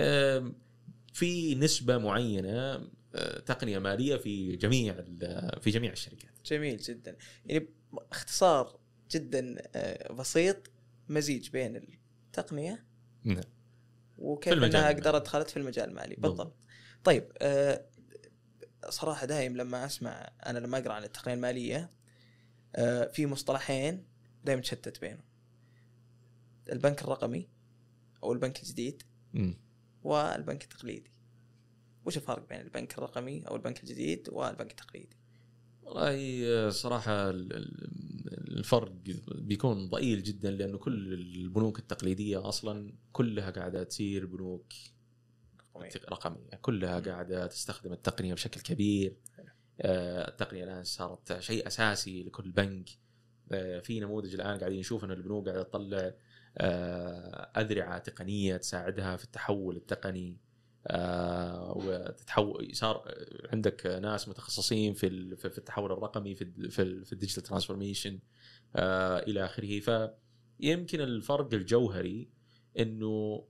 في نسبه معينه تقنيه ماليه في جميع الشركات. جميل جدا. يعني اختصار جدا بسيط، مزيج بين التقنيه وكيف انها قدرت دخلت في المجال المالي. بالضبط. طيب صراحه دائما لما اسمع، انا لما اقرا عن التقنيه الماليه في مصطلحين دائما تشتت بينهم: البنك الرقمي او البنك الجديد والبنك التقليدي. وش الفرق بين البنك الرقمي او البنك الجديد والبنك التقليدي؟ والله صراحه الفرق بيكون ضئيل جدا، لانه كل البنوك التقليديه اصلا كلها قاعده تصير بنوك رقميه، كلها قاعده تستخدم التقنيه بشكل كبير. التقنيه الان صارت شيء اساسي لكل بنك. في نموذج الان قاعدين نشوف ان البنوك قاعده تطلع اذرعه تقنيه تساعدها في التحول التقني، وتتحول. صار عندك ناس متخصصين في التحول الرقمي، في الديجيتال ترانسفورميشن الى اخره. فيمكن الفرق الجوهري انه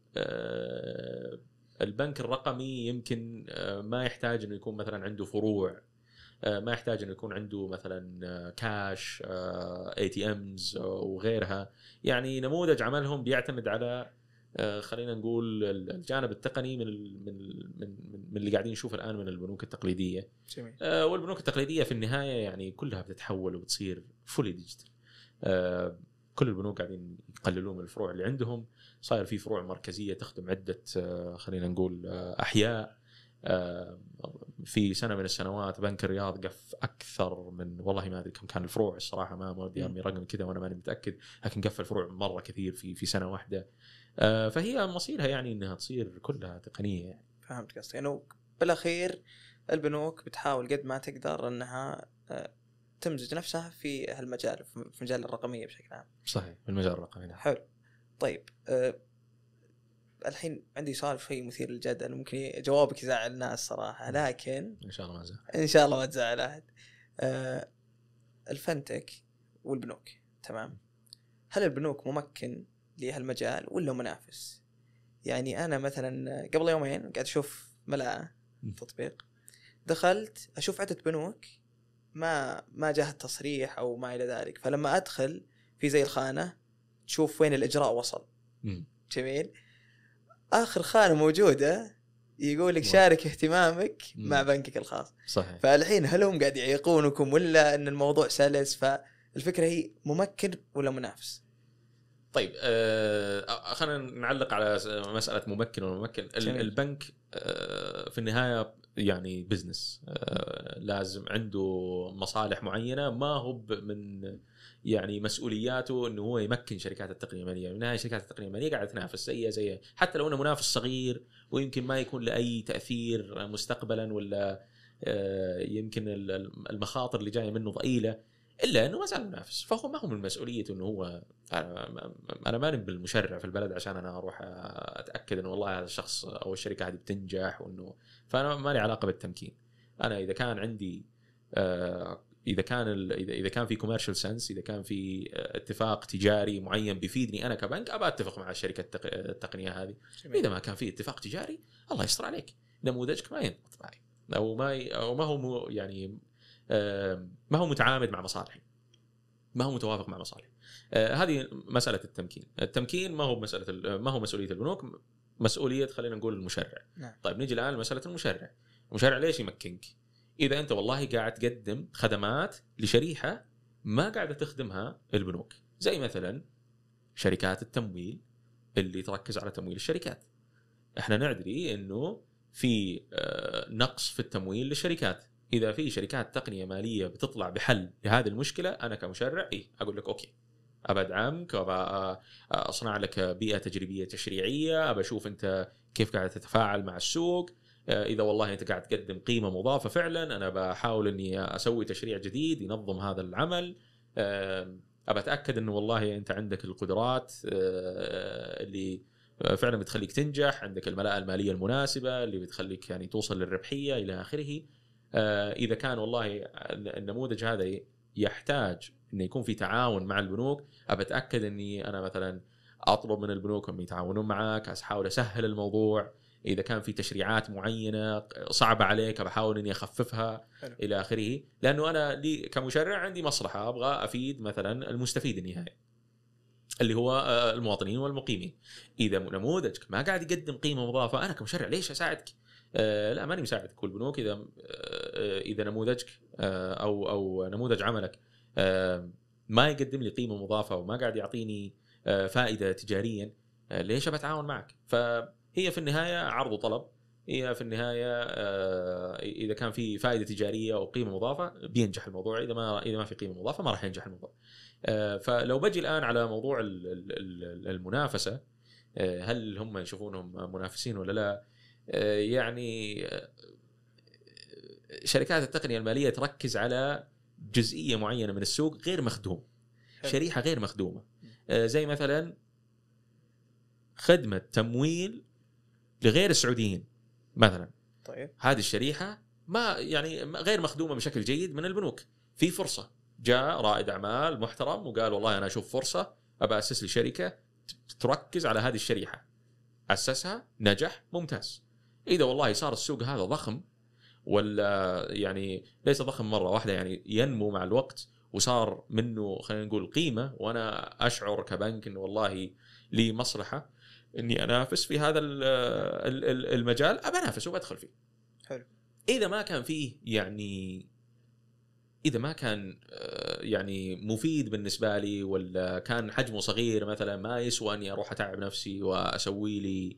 البنك الرقمي يمكن ما يحتاج انه يكون مثلا عنده فروع، ما يحتاج انه يكون عنده مثلا كاش، ATMs وغيرها. يعني نموذج عملهم بيعتمد على خلينا نقول الجانب التقني من اللي قاعدين نشوف الان من البنوك التقليديه. جميل. والبنوك التقليديه في النهايه يعني كلها بتتحول وبتصير فولي ديجيتال. كل البنوك قاعدين يقللون من الفروع اللي عندهم، صاير في فروع مركزيه تخدم عده خلينا نقول احياء. في سنه من السنوات بنك الرياض قف اكثر من، والله ما ادري كم كان الفروع الصراحه، ما ودي ارمي رقم كذا وانا ماني متاكد، لكن قفل فروع مره كثير في سنه واحده. فهي مصيرها يعني انها تصير كلها تقنيه يعني. فهمت قصدك، انه بالاخير البنوك بتحاول قد ما تقدر انها تمزج نفسها في هالمجال، في مجال الرقميه بشكل عام. صحيح، في المجال الرقمي. حلو. طيب الحين عندي سؤال شيء مثير للجدل، ممكن جوابك يزعل الناس صراحه، لكن ان شاء الله ما زعل، ان شاء الله ما تزعل احد. الفنتك والبنوك، تمام، هل البنوك ممكن لهالمجال ولا منافس؟ يعني انا مثلا قبل يومين قاعد اشوف ملأ تطبيق، دخلت اشوف عدة بنوك ما جاء التصريح او ما الى ذلك، فلما ادخل في زي الخانة تشوف وين الاجراء وصل. جميل. اخر خانة موجودة يقول لك شارك اهتمامك مع بنكك الخاص. صحيح. فالحين هل هم قاعد يعيقونكم ولا ان الموضوع سلس؟ فالفكرة هي ممكن ولا منافس؟ طيب خلينا نعلق على مسألة ممكن ولا ممكن. البنك في النهاية يعني بزنس، لازم عنده مصالح معينة، ما هو من يعني مسؤولياته انه هو يمكن شركات التقنيه الماليه. من النهايه شركات التقنيه الماليه قاعده تنافس زي حتى لو انه منافس صغير ويمكن ما يكون له اي تاثير مستقبلا، ولا يمكن المخاطر اللي جايه منه ضئيله، الا انه ما زال منافس. فهو ما هو من مسؤوليته انه هو انا ماني بالمشرع في البلد عشان انا اروح اتاكد انه والله هذا الشخص او الشركه هذه بتنجح، وانه فانا ما لي علاقه بالتمكين. انا اذا كان عندي اذا كان في كوميرشال سنس، اذا كان في اتفاق تجاري معين بيفيدني انا كبنك، ابى اتفق مع الشركه التقنيه هذه. اذا ما كان في اتفاق تجاري، الله يستر عليك، نموذجك ما ينضبط معي او ما هو يعني ما هو متعامد مع مصالحي، ما هو متوافق مع مصالحي. هذه مساله التمكين ما هو مسؤوليه البنوك، مسؤوليه خلينا نقول المشرع. نعم. طيب نيجي الان لمساله المشرع ليش يمكنك؟ إذا أنت والله قاعد تقدم خدمات لشريحة ما قاعدة تخدمها البنوك، زي مثلا شركات التمويل اللي تركز على تمويل الشركات. احنا ندري انه في نقص في التمويل للشركات. إذا في شركات تقنية مالية بتطلع بحل لهذه المشكلة، أنا كمشرع أقول لك أوكي، ابى ادعمك، ابى اصنع لك بيئه تجريبيه تشريعيه، ابى اشوف انت كيف قاعد تتفاعل مع السوق. اذا والله انت قاعد تقدم قيمه مضافه فعلا، انا بحاول اني اسوي تشريع جديد ينظم هذا العمل. ابى اتاكد انه والله انت عندك القدرات اللي فعلا بتخليك تنجح، عندك الملاءه الماليه المناسبه اللي بتخليك يعني توصل للربحيه الى اخره. اذا كان والله النموذج هذا يحتاج انه يكون في تعاون مع البنوك، ابى اتاكد اني انا مثلا اطلب من البنوك انهم يتعاونون معك، احاول اسهل الموضوع. اذا كان في تشريعات معينه صعبه عليك بحاول اني اخففها الى اخره، لانه انا لي كمشرع عندي مصلحه، ابغى افيد مثلا المستفيد النهائي اللي هو المواطنين والمقيمين. اذا نموذجك ما قاعد يقدم قيمه مضافه، انا كمشرع ليش اساعدك؟ لا ماني مساعدك. والبنوك اذا نموذجك او نموذج عملك ما يقدم لي قيمه مضافه وما قاعد يعطيني فائده تجاريا، ليش بتعاون معك؟ فهي في النهايه عرض وطلب. هي في النهايه اذا كان في فائده تجاريه او قيمه مضافه بينجح الموضوع، اذا ما في قيمه مضافه ما راح ينجح الموضوع. فلو بجي الان على موضوع المنافسه، هل هم يشوفونهم منافسين ولا لا؟ يعني شركات التقنيه الماليه تركز على جزئيه معينه من السوق غير مخدوم، شريحه غير مخدومه، زي مثلا خدمه تمويل لغير السعوديين مثلا. طيب هذه الشريحه ما يعني غير مخدومه بشكل جيد من البنوك. في فرصه، جاء رائد اعمال محترم وقال والله انا اشوف فرصه ابى اسس لي شركه تركز على هذه الشريحه، اسسها، نجح، ممتاز. اذا والله صار السوق هذا ضخم، ولا يعني ليس ضخم مره واحده، يعني ينمو مع الوقت وصار منه خلينا نقول قيمه، وانا اشعر كبنك انه والله لي مصلحه اني انافس في هذا المجال، ابى انافس وبدخل فيه. حلو. اذا ما كان فيه يعني اذا ما كان يعني مفيد بالنسبه لي، ولا كان حجمه صغير مثلا ما يسوى اني اروح اتعب نفسي واسوي لي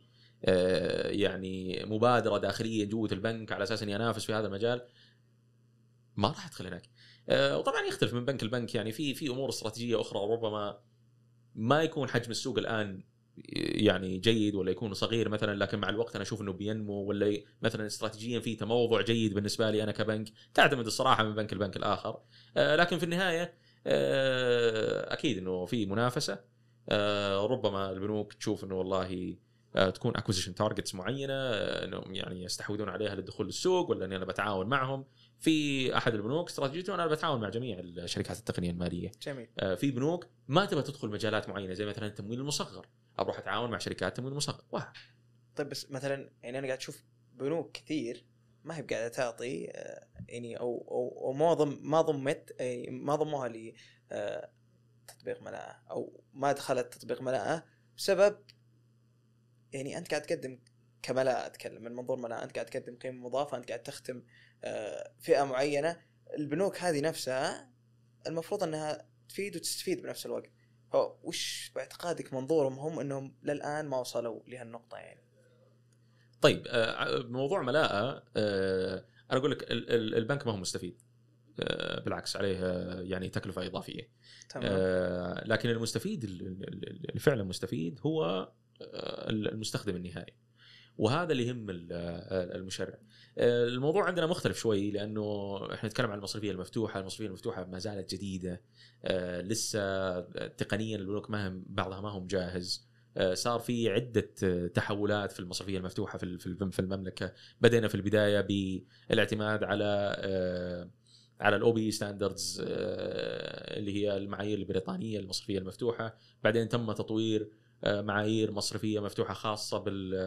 يعني مبادره داخليه جوه البنك على اساس اني انافس في هذا المجال، ما راح ادخل هناك. وطبعا يختلف من بنك لبنك، يعني في امور استراتيجيه اخرى ربما ما يكون حجم السوق الان يعني جيد ولا يكون صغير مثلا، لكن مع الوقت انا اشوف انه بينمو، ولا مثلا استراتيجيا في تموضع جيد بالنسبه لي انا كبنك. تعتمد الصراحه من بنك لبنك الاخر، لكن في النهايه اكيد انه في منافسه. ربما البنوك تشوف انه والله تكون اكوزيشن تارجتس معينه انهم يعني يستحوذون عليها للدخول للسوق، ولا اني انا بتعاون معهم. في احد البنوك استراتيجيته انا بتعاون مع جميع الشركات التقنيه الماليه. جميل. في بنوك ما تبغى تدخل مجالات معينه زي مثلا التمويل المصغر، اروح اتعاون مع شركات تمويل مصغر. طيب بس مثلا يعني انا قاعد اشوف بنوك كثير ما هي قاعده تعطي يعني او ما ضموها ل تطبيق ملاءه، او ما دخلت تطبيق ملاءه بسبب يعني انت قاعد تقدم كملاءه، اتكلم من منظور ملاءه، انت قاعد تقدم قيمه مضافه، انت قاعد تختم فئه معينه. البنوك هذه نفسها المفروض انها تفيد وتستفيد بنفس الوقت. وش باعتقادك منظورهم هم انهم للان ما وصلوا لهالنقطه يعني؟ طيب بموضوع ملاءه انا اقول لك البنك ما هو مستفيد، بالعكس عليه يعني تكلفه اضافيه. لكن المستفيد اللي فعلا مستفيد هو المستخدم النهائي، وهذا اللي يهم المشرع. الموضوع عندنا مختلف شوي، لانه احنا نتكلم عن المصرفيه المفتوحه. المصرفيه المفتوحه ما زالت جديده، لسه تقنيا البنوك بعضها ما هم جاهز. صار في عده تحولات في المصرفيه المفتوحه في المملكه. بدينا في البدايه بالاعتماد على الاو بي ستاندردز اللي هي المعايير البريطانيه للمصرفيه المفتوحه. بعدين تم تطوير معايير مصرفيه مفتوحه خاصه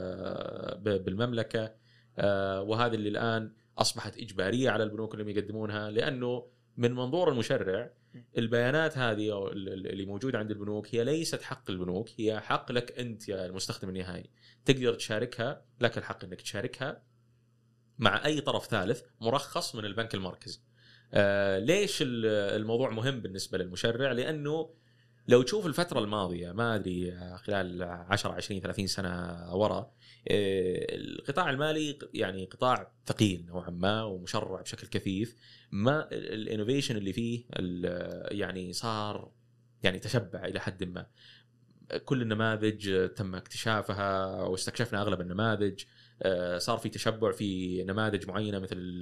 بالمملكه، وهذه اللي الان اصبحت اجباريه على البنوك اللي يقدمونها، لانه من منظور المشرع البيانات هذه اللي موجوده عند البنوك هي ليست حق البنوك، هي حق لك انت يا المستخدم النهائي. تقدر تشاركها، لك الحق انك تشاركها مع اي طرف ثالث مرخص من البنك المركزي. ليش الموضوع مهم بالنسبه للمشرع؟ لانه لو تشوف الفترة الماضية، ما أدري خلال 10 20 30 سنة وراء، القطاع المالي يعني قطاع ثقيل نوعا ما ومشرع بشكل كثيف. ما الانوفيشن اللي فيه يعني صار يعني تشبع الى حد ما. كل النماذج تم اكتشافها واستكشفنا اغلب النماذج. صار في تشبع في نماذج معينه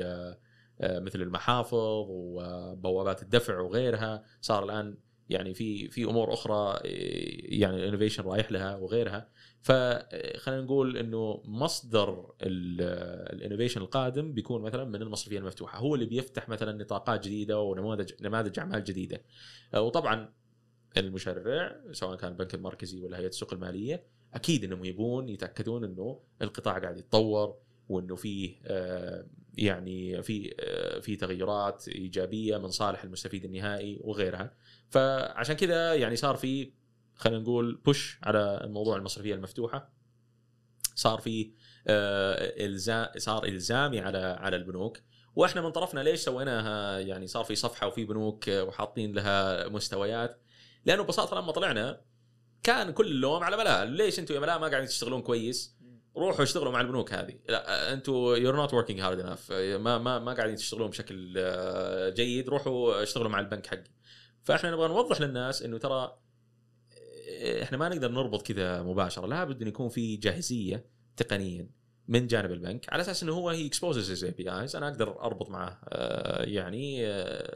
مثل المحافظ وبوابات الدفع وغيرها. صار الان يعني في امور اخرى يعني الانوفيشن رايح لها وغيرها. فخلينا نقول انه مصدر الانوفيشن القادم بيكون مثلا من المصرفيه المفتوحه، هو اللي بيفتح مثلا نطاقات جديده ونماذج اعمال جديده. وطبعا المشرع سواء كان البنك المركزي ولا هيئه السوق الماليه اكيد انهم يبون يتاكدون انه القطاع قاعد يتطور، وانه فيه يعني في تغيرات ايجابيه من صالح المستفيد النهائي وغيرها. فعشان كذا يعني صار في خلينا نقول بوش على الموضوع المصرفيه المفتوحه. صار في صار الزامي على البنوك. واحنا من طرفنا ليش سويناها؟ يعني صار في صفحه وفي بنوك وحاطين لها مستويات، لانه ببساطه لما طلعنا كان كل اللوم على ملاء. ليش انتم يا ملاء ما قاعدين تشتغلون كويس؟ روحوا اشتغلوا مع البنوك هذه. لا انتم you're not working hard enough، ما قاعدين تشتغلون بشكل جيد، روحوا اشتغلوا مع البنك حقي. فاحنا نبغى نوضح للناس انه ترى احنا ما نقدر نربط كذا مباشره، لابد ان يكون في جاهزيه تقنيا من جانب البنك على اساس انه هو هي اكسبوزز هيز اي بي ايز، انا اقدر اربط معه يعني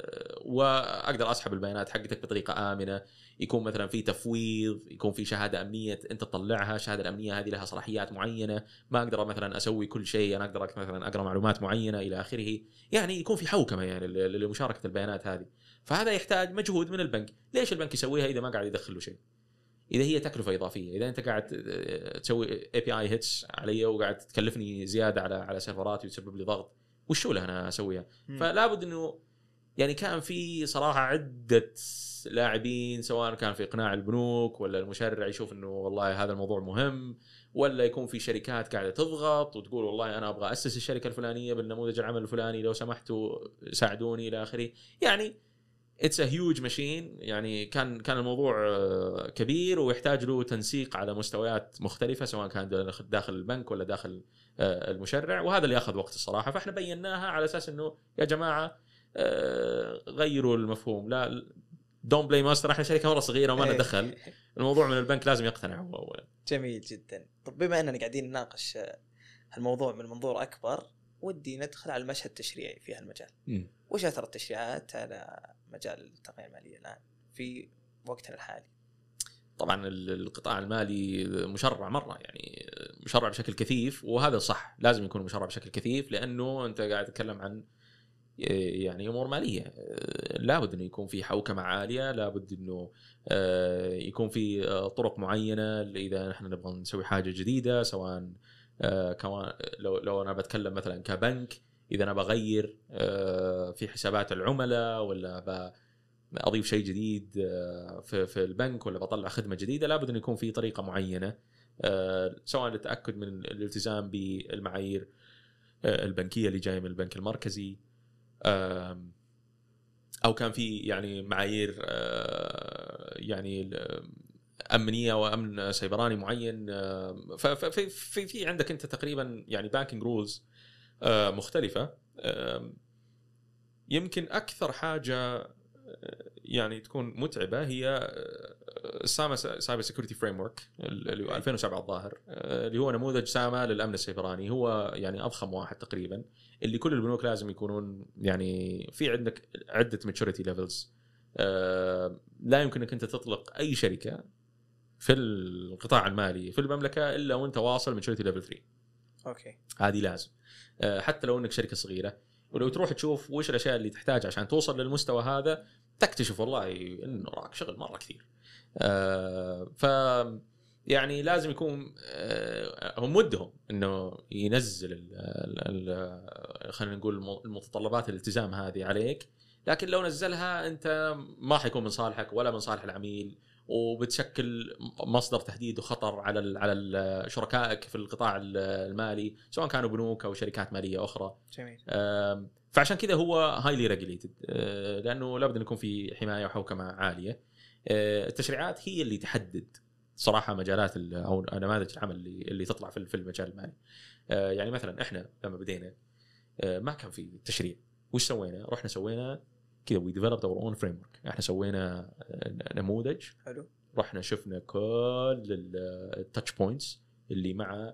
واقدر اسحب البيانات حقتك بطريقه امنه. يكون مثلا في تفويض، يكون في شهاده امنيه انت تطلعها، الشهاده الامنيه هذه لها صلاحيات معينه، ما اقدر مثلا اسوي كل شيء، انا اقدر مثلا اقرا معلومات معينه الى اخره. يعني يكون في حوكمه يعني لمشاركه البيانات هذه. فهذا يحتاج مجهود من البنك. ليش البنك يسويها اذا ما قاعد يدخل له شيء؟ اذا هي تكلفه اضافيه، اذا انت قاعد تسوي اي بي اي هيتس علي وقاعد تكلفني زياده على سيرفراتي وتسبب لي ضغط، وشو له انا اسويها؟ فلا بد انه يعني كان في صراحه عده لاعبين، سواء كان في اقناع البنوك ولا المشرع يشوف انه والله هذا الموضوع مهم، ولا يكون في شركات قاعده تضغط وتقول والله انا ابغى اسس الشركه الفلانيه بالنموذج العمل الفلاني، لو سمحتوا ساعدوني الى اخره. يعني اتس ا هيوج ماشين. يعني كان الموضوع كبير ويحتاج له تنسيق على مستويات مختلفه، سواء كان داخل البنك ولا داخل المشرع، وهذا اللي ياخذ وقت الصراحه. فاحنا بيناها على اساس انه يا جماعه غيروا المفهوم، لا دون بلاي ماستر، احنا شركه مره صغيره وما ندخل الموضوع من البنك، لازم يقتنع هو اولا. جميل جدا. طب بما اننا قاعدين نناقش الموضوع من منظور اكبر، ودي ندخل على المشهد التشريعي في هالمجال. وش اثر التشريعات على مجال التقنيه الماليه الان في وقتنا الحالي؟ طبعا القطاع المالي مشرع مره، يعني مشرع بشكل كثيف، وهذا صح، لازم يكون مشرع بشكل كثيف، لانه انت قاعد تتكلم عن يعني امور ماليه. لابد انه يكون في حوكمه عاليه، لابد انه يكون في طرق معينه اذا نحن نبغى نسوي حاجه جديده، سواء كمان لو انا بتكلم مثلا كبنك، اذا انا بغير في حسابات العملاء ولا اضيف شيء جديد في البنك ولا بطلع خدمه جديده، لابد انه يكون في طريقه معينه، سواء للتاكد من الالتزام بالمعايير البنكيه اللي جايه من البنك المركزي، او كان في يعني معايير يعني امنيه وامن سيبراني معين. في عندك انت تقريبا يعني بانكينج رولز مختلفه. يمكن اكثر حاجه يعني تكون متعبه هي ساما سايبر سيكوريتي فريم ورك اللي هو 2007 الظاهر، اللي هو نموذج ساما للامن السيبراني. هو يعني اضخم واحد تقريبا، اللي كل البنوك لازم يكونون يعني في عندك عده ماتشوريتي ليفلز. لا يمكن انك انت تطلق اي شركه في القطاع المالي في المملكه الا وانت واصل ماتشوريتي ليفل 3. اوكي، هذه لازم، حتى لو انك شركه صغيره. ولو تروح تشوف وش الاشياء اللي تحتاج عشان توصل للمستوى هذا، تكتشف والله انه راك شغل مره كثير. ف يعني لازم يكون هم ودهم انه ينزل خلينا نقول المتطلبات الالتزام هذه عليك، لكن لو نزلها انت ما حيكون من صالحك ولا من صالح العميل، وبتشكل مصدر تهديد وخطر على شركائك في القطاع المالي، سواء كانوا بنوك او شركات ماليه اخرى. جميل. فعشان كذا هو هايلي ريجوليتد، لانه لابد ان يكون في حمايه وحوكمه عاليه. التشريعات هي اللي تحدد صراحه مجالات او نماذج العمل اللي تطلع في المجال المالي. يعني مثلا احنا لما بدينا ما كان في تشريع، وش سوينا؟ رحنا سوينا كذا وي ديفلوبد اور اون فريم ورك. احنا سوينا نموذج حلو. رحنا شفنا كل التاتش بوينتس اللي مع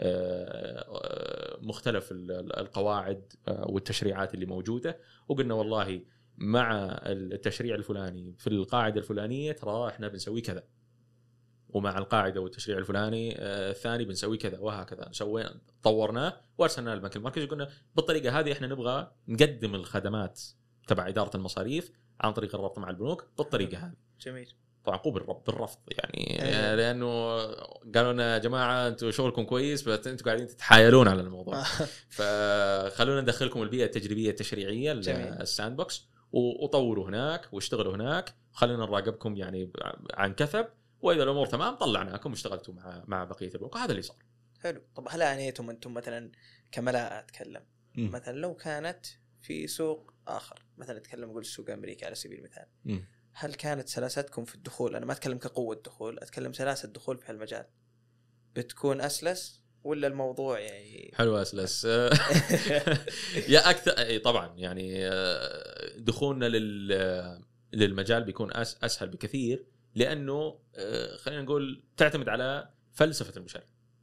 مختلف القواعد والتشريعات اللي موجوده، وقلنا والله مع التشريع الفلاني في القاعده الفلانيه ترى احنا بنسوي كذا، ومع القاعده والتشريع الفلاني الثاني بنسوي كذا، وهكذا سوينا طورناه وارسلناه للبنك المركزي. قلنا بالطريقه هذه احنا نبغى نقدم الخدمات تبع اداره المصاريف عن طريق الربط مع البنوك بالطريقه هذه. جميل. طبعا بالرفض يعني لانه قالوا لنا يا جماعه انتم شغلكم كويس بس انتم قاعدين تتحايلون على الموضوع فخلونا ندخلكم البيئه التجريبيه التشريعيه الساند بوكس وطوروا هناك واشتغلوا هناك، خلينا نراقبكم يعني عن كثب، واذا الامور تمام طلعناكم واشتغلتوا مع بقيه البنوك. هذا اللي صار. حلو. طب هل عانيتم انتم مثلا كملاء اتكلم مثلا لو كانت في سوق اخر، مثلا اتكلم اقول سوق امريكا على سبيل المثال، هل كانت سلاستكم في الدخول، انا ما اتكلم كقوه دخول، اتكلم سلاسه الدخول في هالمجال، بتكون اسلس ولا الموضوع يعني حلو اسلس؟ يا اكثر طبعا يعني دخولنا للمجال بيكون اسهل بكثير، لانه خلينا نقول تعتمد على فلسفه المشرع.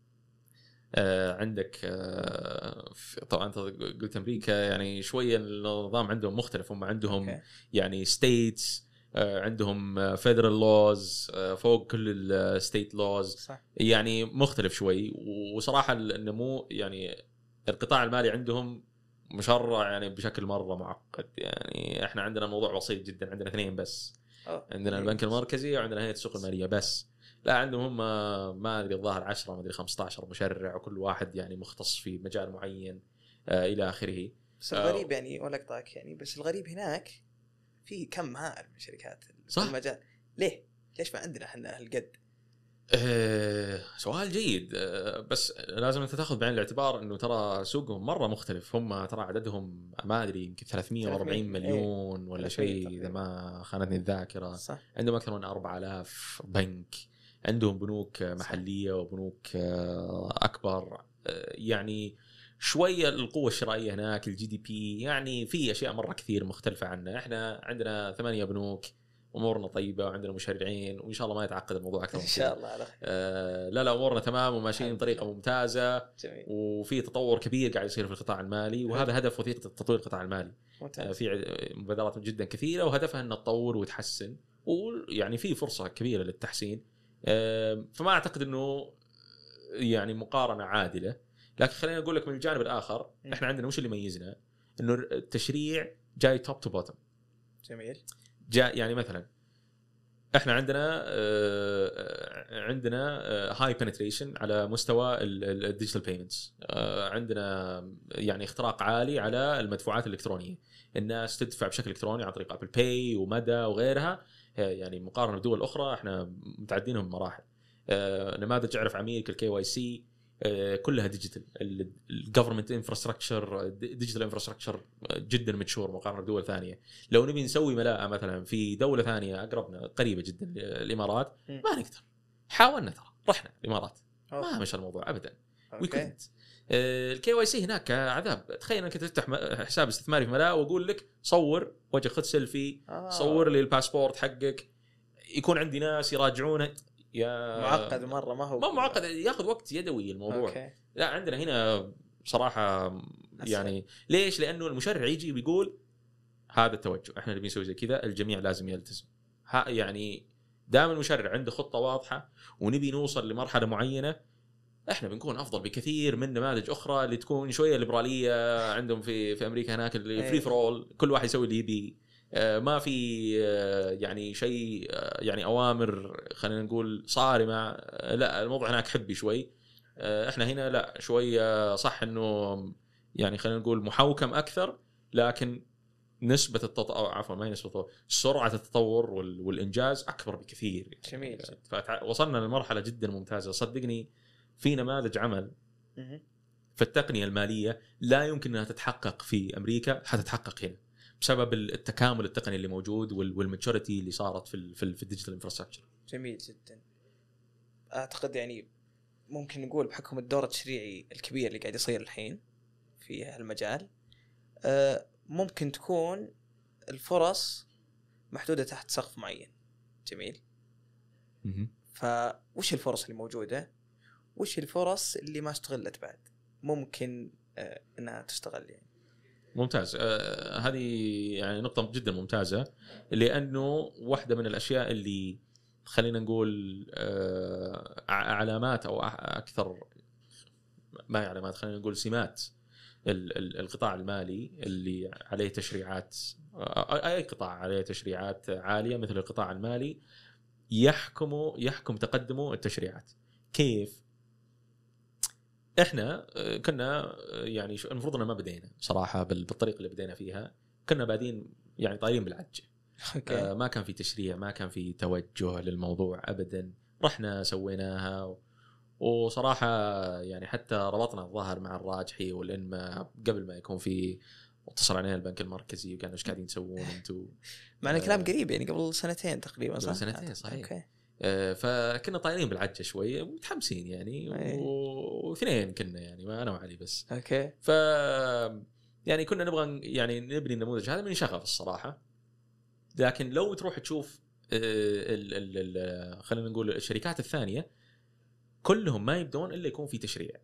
عندك طبعا انت قلت امريكا يعني شويه النظام عندهم مختلف، هم عندهم يعني ستيتس، عندهم فيدرال لوز فوق كل الستيت لوز، يعني مختلف شوي. وصراحه النمو يعني القطاع المالي عندهم مشرع يعني بشكل مره معقد. يعني احنا عندنا موضوع بسيط جدا، عندنا اثنين بس، عندنا البنك المركزي وعندنا هيئه السوق الماليه بس. لا عندهم هم ما ادري الظاهر 10 ما ادري 15 مشرع، وكل واحد يعني مختص في مجال معين الى اخره. بس الغريب يعني ولا اقطعك يعني، بس الغريب هناك في كم هائل من الشركات في المجال، ليش ما عندنا احنا هالقد؟ سؤال جيد. بس لازم انت تاخذ بعين الاعتبار انه ترى سوقهم مره مختلف. هم ترى عددهم ما ادري يمكن 340 مليون ولا شيء اذا ما خانتني الذاكره. عندهم اكثر من 4000 بنك، عندهم بنوك محليه وبنوك اكبر. يعني شويه القوه الشرائيه هناك، الجي دي بي، يعني في اشياء مره كثير مختلفه عنا. احنا عندنا 8 بنوك، امورنا طيبه وعندنا مشرعين، وان شاء الله ما يتعقد الموضوع اكثر ان شاء الله على خير. لا امورنا تمام وماشيين بطريقه ممتازه. جميل. وفي تطور كبير قاعد يصير في القطاع المالي، وهذا هدف وثيقه تطوير القطاع المالي. في مبادرات جدا كثيره وهدفها ان تطور وتحسن، ويعني في فرصه كبيره للتحسين. فما اعتقد انه يعني مقارنه عادله. لكن خلينا نقول لك من الجانب الاخر، احنا عندنا وش اللي يميزنا؟ انه التشريع جاي توب تو بوتم. جميل. جاء يعني مثلا احنا عندنا هاي بنتريشن على مستوى الديجيتال بيمنتس. عندنا يعني اختراق عالي على المدفوعات الالكترونيه، الناس تدفع بشكل الكتروني عن طريق ابل باي ومدى وغيرها. يعني مقارنه بدول اخرى احنا متعدينهم بمراحل. نماذج اعرف عميلك الكي واي سي كلها ديجيتال. الجفرمنت انفراستراكشر ديجيتال انفراستراكشر جدا متشور مقارنه بدول ثانيه. لو نبي نسوي ملاءه مثلا في دوله ثانيه اقربنا قريبه جدا الامارات ما نقدر. حاولنا ترى، رحنا الامارات ما مشى الموضوع ابدا. وكنت الكي واي سي هناك عذاب. تخيل انك تفتح حساب استثماري في ملاءه واقول لك صور وجه، خذ سيلفي، صور لي الباسبورت حقك، يكون عندي ناس يراجعونه. يا معقد مره، ما هو معقد، ياخذ وقت يدوي الموضوع. لا عندنا هنا صراحه يعني ليش؟ لانه المشرع يجي بيقول هذا التوجه، احنا نبي نسوي زي كذا، الجميع لازم يلتزم. يعني دام المشرع عنده خطه واضحه ونبي نوصل لمرحله معينه، احنا بنكون افضل بكثير من نماذج اخرى اللي تكون شويه ليبراليه. عندهم في امريكا هناك اللي فري فور اول، كل واحد يسوي اللي يبي، ما في يعني شيء يعني اوامر خلينا نقول صارمه. لا الموضوع هناك حبي شوي. احنا هنا لا شويه صح انه يعني خلينا نقول محوكم اكثر، لكن نسبه التطور عفوا ما هي نسبه التطور، سرعه التطور والانجاز اكبر بكثير. جميل. فوصلنا لمرحله جدا ممتازه. صدقني في نماذج عمل في التقنيه الماليه لا يمكن انها تتحقق في امريكا، حتتحقق هنا بسبب التكامل التقني اللي موجود والماتشوريتي اللي صارت في الديجيتال انفراستراكشر. جميل جدا. اعتقد يعني ممكن نقول بحكم الدور التشريعي الكبير اللي قاعد يصير الحين في هالمجال، ممكن تكون الفرص محدودة تحت سقف معين. جميل. فوش الفرص اللي موجودة؟ وش الفرص اللي ما استغلت بعد ممكن انها تستغل يعني؟ ممتاز. هذه يعني نقطة جدا ممتازة، لأنه واحدة من الأشياء اللي خلينا نقول علامات أو أكثر ما علامات، خلينا نقول سمات القطاع المالي اللي عليه تشريعات، أي قطاع عليه تشريعات عالية مثل القطاع المالي، يحكم تقدمه التشريعات. كيف؟ احنا كنا يعني المفروض ان ما بدينا صراحه بالطريقه اللي بدينا فيها، كنا بادين يعني طايرين بالعجه. ما كان في تشريع، ما كان في توجه للموضوع ابدا، رحنا سويناها. وصراحه يعني حتى ربطنا الظهر مع الراجحي والانما قبل ما يكون في، واتصل علينا البنك المركزي وقالنا ايش قاعدين تسوون انتم. معنى كلام قريب يعني قبل سنتين تقريبا، صح؟ سنتين صحيح. فكنا طايرين بالعجة شوية ومتحمسين يعني، واثنين كنا يعني ما أنا وعلي بس. اوكي. ف يعني كنا نبغى يعني نبني النموذج هذا من شغف الصراحة. لكن لو تروح تشوف خلينا نقول الشركات الثانية كلهم ما يبدون إلا يكون في تشريع،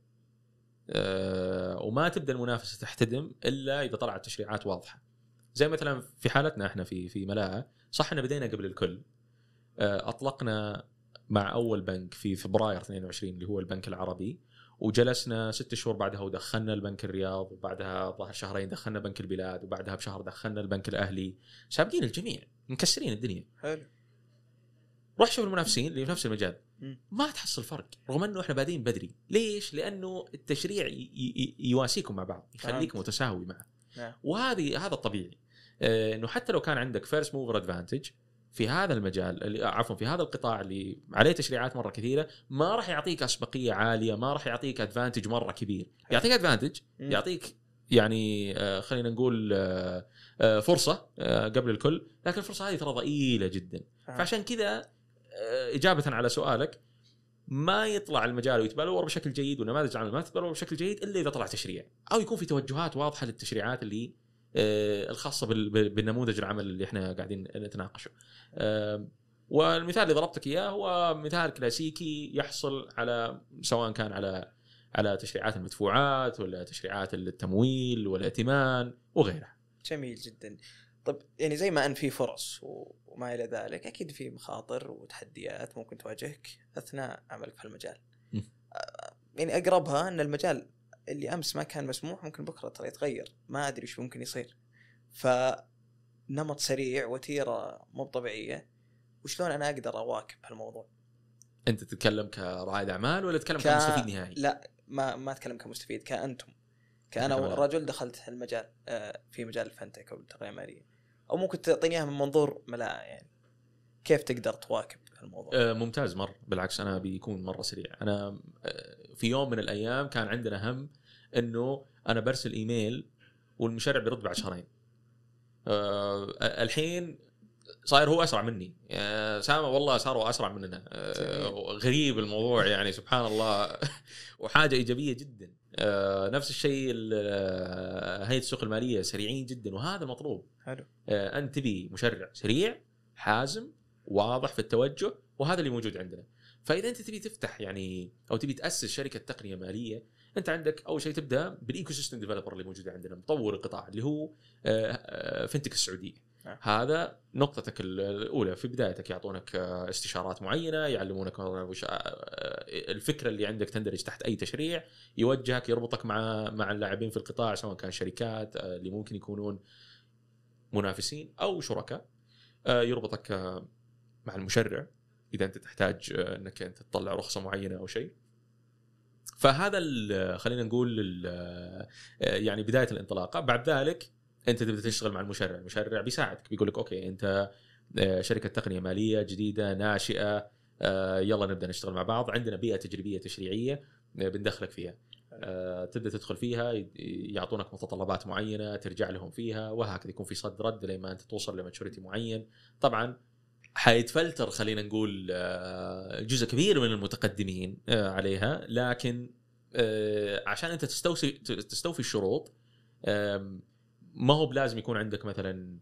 وما تبدأ المنافسة تحتدم إلا إذا طلعت تشريعات واضحة. زي مثلا في حالتنا احنا في ملاءة، صح احنا بدينا قبل الكل. أطلقنا مع أول بنك في فبراير 22 اللي هو البنك العربي، وجلسنا 6 شهور بعدها ودخلنا البنك الرياض، وبعدها ظهر شهرين دخلنا بنك البلاد، وبعدها بشهر دخلنا البنك الأهلي. سابقين الجميع، مكسرين الدنيا. حلو. روح شوف المنافسين اللي في نفس المجال، ما تحصل فرق رغم أنه إحنا بادين بدري. ليش؟ لأنه التشريع يواسيكم مع بعض، يخليكم متساوي معه. وهذا الطبيعي. إنه حتى لو كان عندك first mover advantage في هذا المجال اللي عفوا في هذا القطاع اللي عليه تشريعات مرة كثيرة، ما راح يعطيك أسبقية عالية، ما راح يعطيك أدفانتج مرة كبير. يعطيك أدفانتج، يعطيك يعني خلينا نقول فرصة قبل الكل، لكن الفرصة هذه ترى ضئيلة جدا. فعشان كذا إجابة على سؤالك، ما يطلع المجال ويتبلور بشكل جيد ونماذج العمل ما تتبلور بشكل جيد إلا إذا طلع تشريع، أو يكون في توجهات واضحة للتشريعات اللي الخاصة بالنموذج العمل اللي احنا قاعدين نتناقشه. والمثال اللي ضربتك إياه هو مثال كلاسيكي يحصل على، سواء كان على تشريعات المدفوعات ولا تشريعات التمويل والائتمان وغيرها. جميل جدا. طب يعني زي ما أن في فرص وما إلى ذلك، أكيد في مخاطر وتحديات ممكن تواجهك أثناء عملك في المجال. يعني أقربها أن المجال اللي أمس ما كان مسموح ممكن بكرة ترى يتغير، ما أدري إيش ممكن يصير. فنمط سريع، وتيرة مو طبيعية، وشلون أنا أقدر أواكب هالموضوع؟ أنت تتكلم كرائد أعمال ولا تتكلم كمستفيد نهائي؟ لا، ما أتكلم كمستفيد، كأنتم كأنا رجل دخلت هالمجال في مجال الفنتك أو التقنية المالية، أو ممكن تعطيني إياها من منظور ملاءة، يعني كيف تقدر تواكب الموضوع؟ ممتاز مرة، بالعكس أنا بيكون مرة سريع. أنا في يوم من الأيام كان عندنا هم إنه أنا برسل إيميل والمشرع بيرد بعد شهرين. الحين صاير هو أسرع مني. سامة والله صاروا أسرع مننا. غريب الموضوع يعني، سبحان الله. وحاجة إيجابية جدا. نفس الشيء هيئة السوق المالية سريعين جدا، وهذا المطلوب. حلو. أنت تبي مشرع سريع حازم واضح في التوجه، وهذا اللي موجود عندنا. فإذا أنت تبي تفتح يعني أو تبي تأسس شركة تقنية مالية، أنت عندك أول شيء تبدأ بالإيكو سيستم ديفلوبر اللي موجود عندنا، مطور القطاع اللي هو فنتك السعودية. هذا نقطتك الأولى في بدايتك، يعطونك استشارات معينة، يعلمونك الفكرة اللي عندك تندرج تحت أي تشريع، يوجهك يربطك مع اللاعبين في القطاع، سواء كان شركات اللي ممكن يكونون منافسين أو شركاء، يربطك مع المشرع إذا أنت تحتاج أنك أنت تطلع رخصة معينة أو شيء. فهذا خلينا نقول يعني بداية الانطلاقة. بعد ذلك أنت تبدأ تشتغل مع المشرع بيساعدك، بيقولك أوكي أنت شركة تقنية مالية جديدة ناشئة، يلا نبدأ نشتغل مع بعض، عندنا بيئة تجريبية تشريعية بندخلك فيها. تبدأ تدخل فيها، يعطونك متطلبات معينة ترجع لهم فيها، وهكذا يكون في صد رد لما أنت توصل لماتشوريتي معين. طبعا حيتفلتر خلينا نقول جزء كبير من المتقدمين عليها، لكن عشان أنت تستوفي الشروط، ما هو بلازم يكون عندك مثلا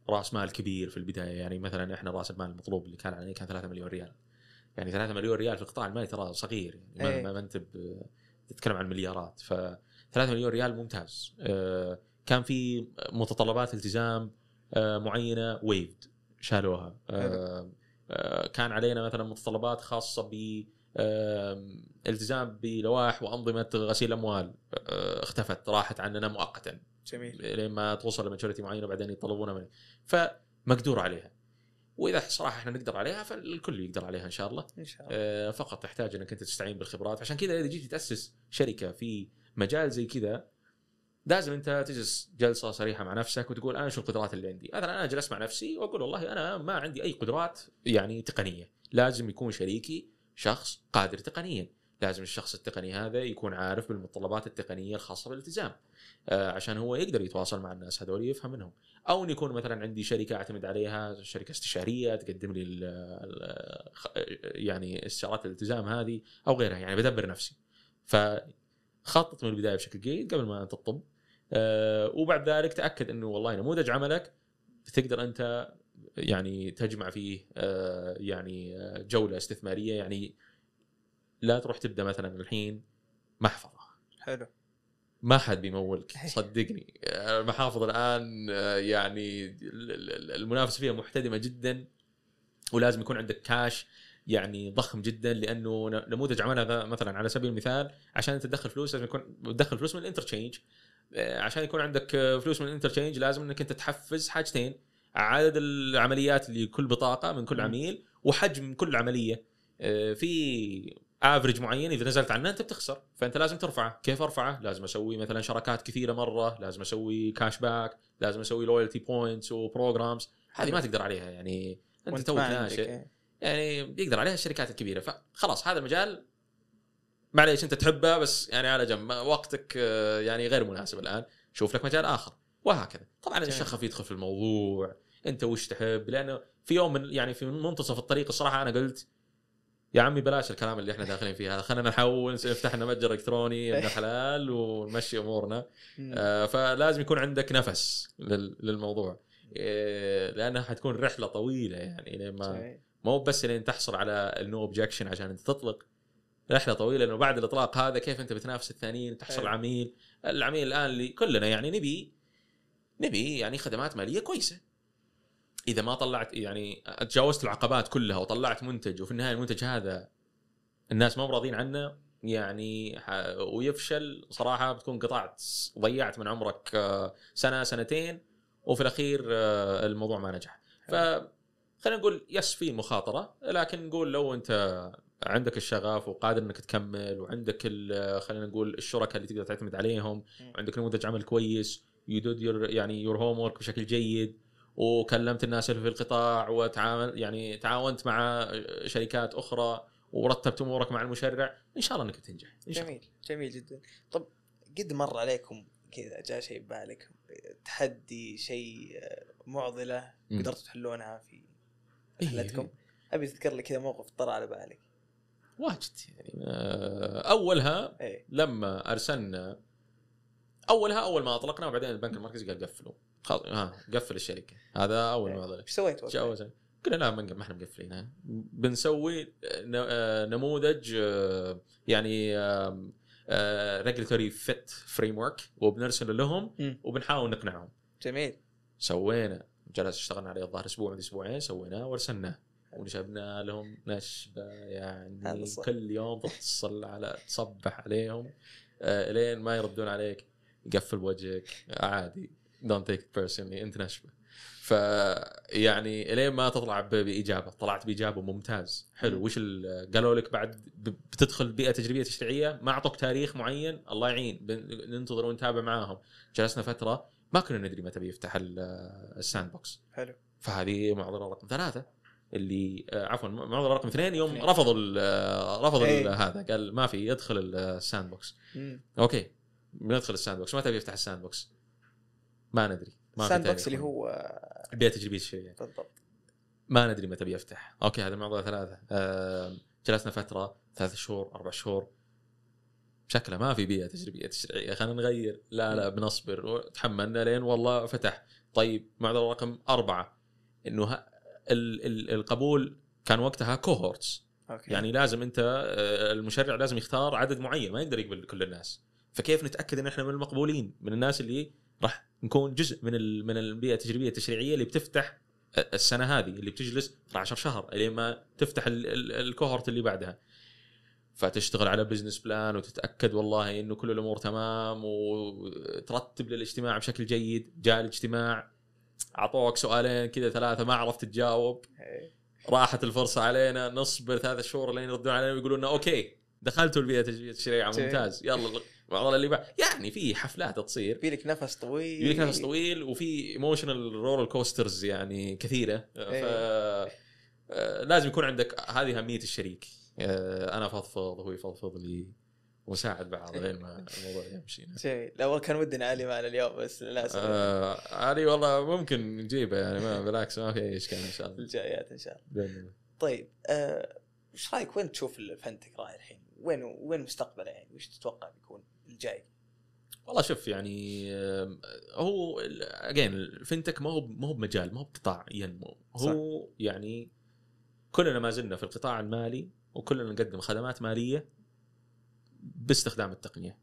راس مال كبير في البدايه. يعني مثلا احنا راس المال المطلوب اللي كان علينا كان 3 مليون ريال. يعني 3 مليون ريال في القطاع المالي ترى صغير، يعني ما انت تتكلم عن مليارات. ف 3 مليون ريال ممتاز. كان في متطلبات التزام معينه ويفد شالوها. كان علينا مثلا متطلبات خاصه ب التزام بلوائح وانظمه غسيل الاموال، اختفت راحت عننا مؤقتا. جميل. لما توصل لماتشوريتي معينه وبعدين يطلبونها منك، فمقدور عليها. واذا صراحه احنا نقدر عليها فالكل يقدر عليها ان شاء الله. ان شاء الله. فقط تحتاج انك انت تستعين بالخبرات. عشان كذا اذا جيت تاسس شركه في مجال زي كذا لازم انت تجلس جلسه صريحه مع نفسك وتقول انا شو القدرات اللي عندي. مثلا انا جلست مع نفسي واقول والله انا ما عندي اي قدرات يعني تقنيه. لازم يكون شريكي شخص قادر تقنيا. لازم الشخص التقني هذا يكون عارف بالمتطلبات التقنيه الخاصه بالالتزام عشان هو يقدر يتواصل مع الناس هذول يفهم منهم. او ان يكون مثلا عندي شركه اعتمد عليها، شركه استشاريه تقدم لي يعني استشارات الالتزام هذه او غيرها. يعني بدبر نفسي. فخطط من البدايه بشكل جيد قبل ما تطب. وبعد ذلك تاكد انه والله نموذج عملك تقدر انت يعني تجمع فيه يعني جوله استثماريه. يعني لا تروح تبدا مثلا الحين محفظه. حلو. ما حد بيمولك صدقني. المحافظ الآن يعني المنافسة فيها محتدمة جدا، ولازم يكون عندك كاش يعني ضخم جدا. لأنه نموذج عملها مثلا على سبيل المثال عشان أنت تدخل فلوس لازم يكون تدخل فلوس من الانترتشينج. عشان يكون عندك فلوس من الانترتشينج لازم أنك أنت تحفز حاجتين: عدد العمليات اللي كل بطاقة من كل عميل، وحجم كل عملية. في افريج معين اذا نزلت عنه انت بتخسر، فانت لازم ترفعه. كيف ارفعه؟ لازم اسوي مثلا شراكات كثيره مره، لازم اسوي كاش باك، لازم اسوي لويالتي بوينتس وبروجرامز. هذه ما تقدر عليها يعني انت توك ناشئ. يعني يقدر عليها الشركات الكبيره. فخلاص هذا المجال معليش انت تحبه بس يعني على جنب، وقتك يعني غير مناسب الان، شوف لك مجال اخر. وهكذا. طبعا الشغف يدخل في الموضوع انت وش تحب. لانه في يوم من يعني في منتصف الطريق الصراحه انا قلت يا عمي بلاش الكلام اللي احنا داخلين فيه هذا، خلينا نحاول نفتح لنا متجر الكتروني من الحلال ونمشي امورنا. فلازم يكون عندك نفس للموضوع، لانها حتكون رحله طويله. يعني ما مو بس لين تحصل على النو اوبجكشن عشان انت تطلق، رحله طويله. لانه بعد الاطلاق هذا كيف انت بتنافس الثانيين تحصل عميل. العميل الان اللي كلنا يعني نبي يعني خدمات ماليه كويسه. إذا ما طلعت يعني تجاوزت العقبات كلها وطلعت منتج وفي النهاية المنتج هذا الناس ما راضين عنه يعني ويفشل، صراحة بتكون قطعت ضيعت من عمرك سنة سنتين وفي الأخير الموضوع ما نجح. فخلينا نقول يس في مخاطرة، لكن نقول لو أنت عندك الشغف وقادر انك تكمل وعندك خلينا نقول الشركاء اللي تقدر تعتمد عليهم وعندك نموذج عمل كويس يعني يور هوم ورك بشكل جيد، وكلمت الناس اللي في القطاع وتعامل يعني تعاونت مع شركات أخرى ورتبت أمورك مع المشرع، إن شاء الله إنك تنجح. جميل جدا. طب قد مر عليكم كذا جاء شيء ببالك، تحدي، شيء معضلة قدرتوا تحلونها في رحلتكم؟ أبي تذكر لي كذا موقف طرأ على بالك. واجد يعني. أولها لما أرسلنا أول ما أطلقنا، وبعدين البنك المركزي قال قفلوا قفل الشركة. هذا أول معضلة. ايش سويتوا؟ قلنا لا ما احنا مقفلينها، بنسوي نموذج يعني regulatory fit framework وبنرسله لهم وبنحاول نقنعهم. جميل. سوينا جلس اشتغلنا عليه الظاهر اسبوع من اسبوعين، سويناه ورسلناه ونشبنا لهم نشبه يعني كل يوم تتصل على تصبح عليهم لين ما يردون عليك، يقفل وجهك عادي don't take it personally انت نشبه. فيعني لين ما تطلع بإجابة. طلعت بإجابة ممتاز حلو. وش قالوا لك بعد بتدخل بيئة تجريبية تشريعية؟ ما أعطوك تاريخ معين، الله يعين ننتظر ونتابع معاهم. جلسنا فترة ما كنا ندري متى بيفتح الساند بوكس. حلو. فهذه معضلة رقم 3 اللي عفوا معضلة رقم 2 يوم رفضوا هذا قال ما في يدخل الساند بوكس. أوكي بندخل الساند بوكس، متى بيفتح الساند بوكس؟ ما ندري. الساند بوكس اللي هو البيئة التجريبية الشرعية بالضبط ما ندري متى بيفتح. أوكي هذا الموضوع 3. جلسنا فترة 3 شهور 4 شهور شكله ما في بيئه تجريبيه تشريعيه، خلينا نغير. لا بنصبر وتحملنا لين والله فتح. طيب معضله رقم 4 انه القبول كان وقتها كوهورتس. يعني لازم انت المشرع لازم يختار عدد معين، ما يقدر يقبل كل الناس. فكيف نتاكد ان احنا من المقبولين، من الناس اللي راح نكون جزء من البيئه التجريبيه التشريعيه اللي بتفتح السنه هذه، اللي بتجلس 12 شهر الين ما تفتح الكوهورت اللي بعدها. فتشتغل على بزنس بلان وتتاكد والله انه كل الامور تمام، وترتب للاجتماع بشكل جيد. جاء الاجتماع اعطوك سؤالين كذا 3 ما عرفت تجاوب، راحت الفرصه علينا، نصبر 3 شهور لين يردون علينا ويقولون لنا اوكي دخلتوا البيئه التشريعيه ممتاز، يلا المعضله اللي بعد. يعني في حفلات تصير، في لك نفس طويل، وفي ايموشنال رولر كوسترز يعني كثيره. لازم يكون عندك هذه اهميه الشريك. انا فضفض وهو يفضفض لي وساعد بعض غير ما الموضوع يمشي. لا كان ودنا علي معنا اليوم بس للاسف. علي والله ممكن نجيبه يعني، ما بالعكس ما في اي اشكال ان شاء الله الجايات ان شاء الله. طيب ايش رايك، وين تشوف الفنتك رايح الحين؟ وين مستقبله يعني؟ وش تتوقع بيكون الجاي؟ والله شوف يعني هو اجين الفنتك ما هو بمجال، ما هو بقطاع ينمو. هو صح. يعني كلنا ما زلنا في القطاع المالي، وكلنا نقدم خدمات ماليه باستخدام التقنيه.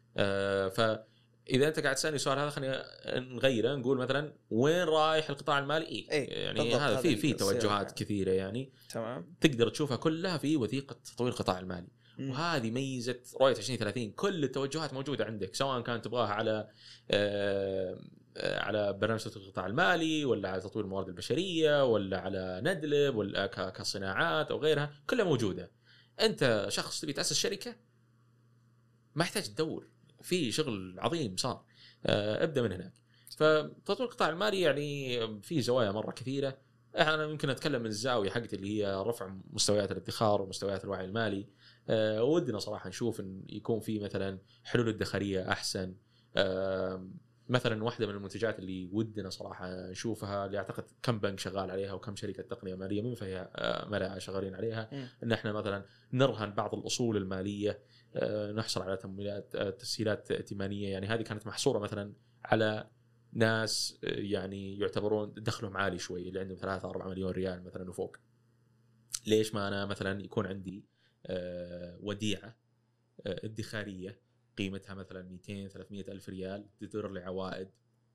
فاذا انت قاعد تسالني السؤال هذا خلينا نغيره، نقول مثلا وين رايح القطاع المالي؟ يعني هذا في توجهات كثيره يعني تمام، تقدر تشوفها كلها في وثيقه تطوير القطاع المالي. وهذه ميزه رؤيه 2030، كل التوجهات موجوده عندك، سواء كانت تبغاها على برنامج تطوير القطاع المالي، ولا على تطوير الموارد البشريه، ولا على ندلب، ولا كصناعات او غيرها، كلها موجوده. انت شخص تبي تاسس شركه ما يحتاج تدور، في شغل عظيم صار. ابدا من هناك. فتطوير القطاع المالي يعني في زوايا مره كثيره. انا يمكن اتكلم من الزاويه حقتي اللي هي رفع مستويات الادخار ومستويات الوعي المالي. ودنا صراحه نشوف ان يكون في مثلا حلول ادخاريه احسن. مثلا واحده من المنتجات اللي ودنا صراحه نشوفها، اللي اعتقد كم بنك شغال عليها وكم شركه تقنيه ماليه من فهي ملاءه شغالين عليها، ان احنا مثلا نرهن بعض الاصول الماليه، نحصل على تسهيلات ائتمانيه. يعني هذه كانت محصوره مثلا على ناس يعني يعتبرون دخلهم عالي شوي، اللي عندهم 3-4 مليون ريال مثلا وفوق. ليش ما أنا مثلا يكون عندي وديعة ادخارية قيمتها مثلا 200-300 ألف ريال تدر لي عوائد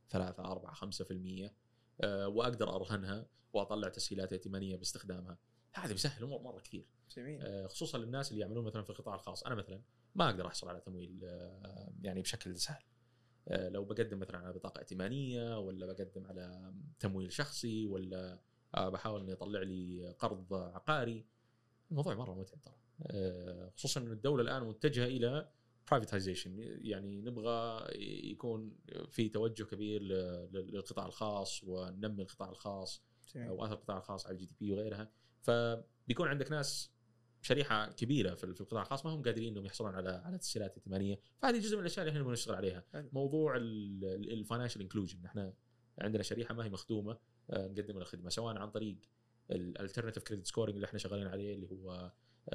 3-4-5%، وأقدر أرهنها وأطلع تسهيلات ائتمانية باستخدامها. هذا بيسهل الأمور مرة كثير، خصوصا للناس اللي يعملون مثلا في القطاع الخاص. أنا مثلا ما أقدر أحصل على تمويل يعني بشكل سهل. لو بقدم مثلا على بطاقة ائتمانية، ولا بقدم على تمويل شخصي، ولا بحاول اني اطلع لي قرض عقاري، الموضوع مرة متعب ترى. خصوصا ان الدولة الان متجهة الى privatization، يعني نبغى يكون في توجه كبير للقطاع الخاص، وننمي القطاع الخاص واثر القطاع الخاص على الGDP وغيرها. فبيكون عندك ناس شريحه كبيره في القطاع الخاص ما هم قادرين انهم يحصلون على تسهيلات ائتمانيه. فهذه جزء من الاشياء اللي احنا بنشتغل عليها. موضوع الفاينانشال انكلوجن، احنا عندنا شريحه ما هي مخدومه، نقدم لها خدمه سواء عن طريق الالترناتيف كريدت سكورينج اللي احنا شغالين عليه، اللي هو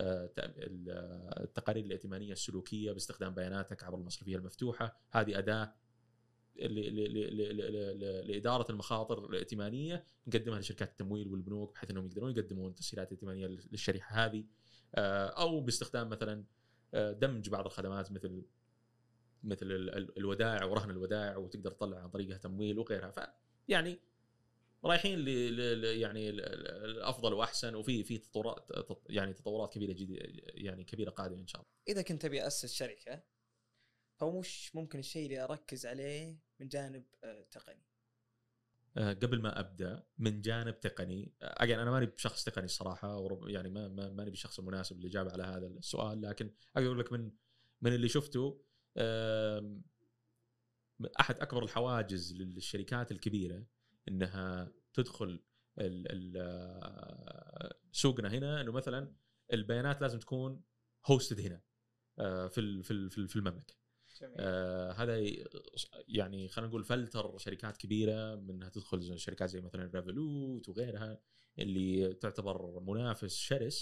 التقارير الائتمانيه السلوكيه باستخدام بياناتك عبر المصرفيه المفتوحه. هذه اداه لإدارة المخاطر الائتمانية نقدمها لشركات التمويل والبنوك، بحيث أنهم يقدرون يقدمون تسهيلات ائتمانية للشريحة هذه، أو باستخدام مثلا دمج بعض الخدمات مثل الودائع ورهن الودائع، وتقدر تطلع عن طريقها تمويل وغيرها. فيعني رايحين يعني الأفضل وأحسن، وفي تطورات كبيرة يعني كبيرة قادمة إن شاء الله. إذا كنت أبي أسس شركة، فمش ممكن الشيء اللي أركز عليه من جانب تقني؟ قبل ما أبدأ من جانب تقني، أنا ماني بشخص تقني الصراحة، يعني ماني بالشخص المناسب للإجابة على هذا السؤال، لكن أقول لك من اللي شفته، أحد أكبر الحواجز للشركات الكبيرة إنها تدخل سوقنا هنا، إنه مثلا البيانات لازم تكون هوستد هنا في المملكة. هذا يعني خلينا نقول فلتر شركات كبيرة منها تدخل شركات زي مثلا ريفولوت وغيرها، اللي تعتبر منافس شرس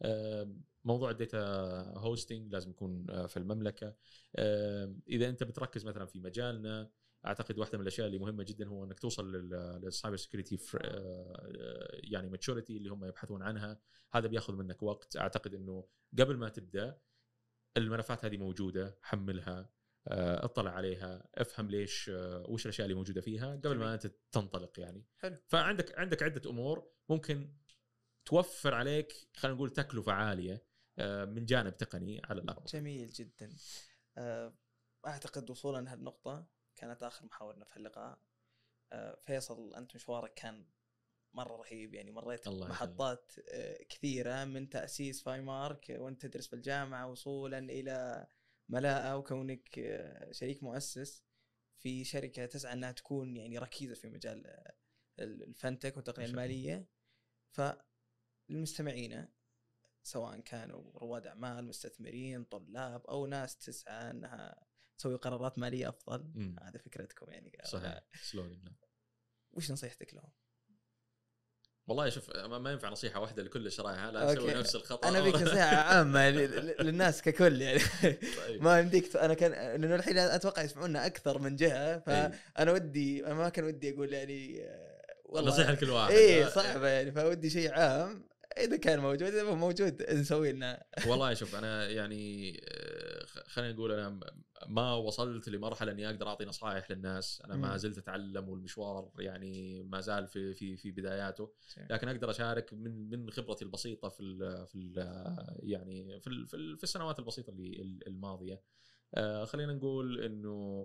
موضوع الداتا هوستنج لازم يكون في المملكه. اذا انت بتركز مثلا في مجالنا، اعتقد واحده من الاشياء اللي مهمه جدا هو انك توصل للسايبر سكيورتي يعني ماتشوريتي اللي هم يبحثون عنها. هذا بياخذ منك وقت. اعتقد انه قبل ما تبدا الملفات هذه موجوده، حملها، اطلع عليها، افهم ليش، وش الاشياء اللي موجوده فيها قبل ما انت تنطلق يعني. حلو. فعندك عده امور ممكن توفر عليك، خلينا نقول تكلفه عاليه من جانب تقني على الاقل. جميل جدا. اعتقد وصولا لهالنقطه كانت اخر محاورنا في اللقاء. فيصل، انت مشوارك كان مره رهيب، يعني مريت محطات كثيره من تاسيس فايمارك وانت تدرس في الجامعه وصولا الى ملاءه وكونك شريك مؤسس في شركه تسعى انها تكون يعني ركيزه في مجال الفنتك والتقنيه الماليه. فالمستمعين سواء كانوا رواد اعمال، مستثمرين، طلاب، او ناس تسعى انها تسوي قرارات ماليه افضل، هذا فكرتكم يعني. صحيح. سلون. وش نصيحتك لهم؟ والله شوف، ما ينفع نصيحة واحدة لكل الشرائح، لا نسوي نفس الخطأ. أنا بيك نصيحة عامة للناس ككل يعني. طيب. ما يمديك، أنا كان لأنه الحين أتوقع يسمعونا أكثر من جهة، فأنا ودي، أنا ما كان ودي أقول يعني والله نصيحة لكل واحد. إيه صعبة يعني، فودي شيء عام إذا كان موجود، إذا مو موجود نسوي لنا. والله شوف، أنا يعني خلينا نقول أنا ما وصلت لمرحلة إني أقدر أعطي نصائح للناس. أنا ما زلت أتعلم، والمشوار يعني ما زال في بداياته. لكن أقدر أشارك من خبرتي البسيطة في يعني في السنوات البسيطة اللي الماضية. خلينا نقول إنه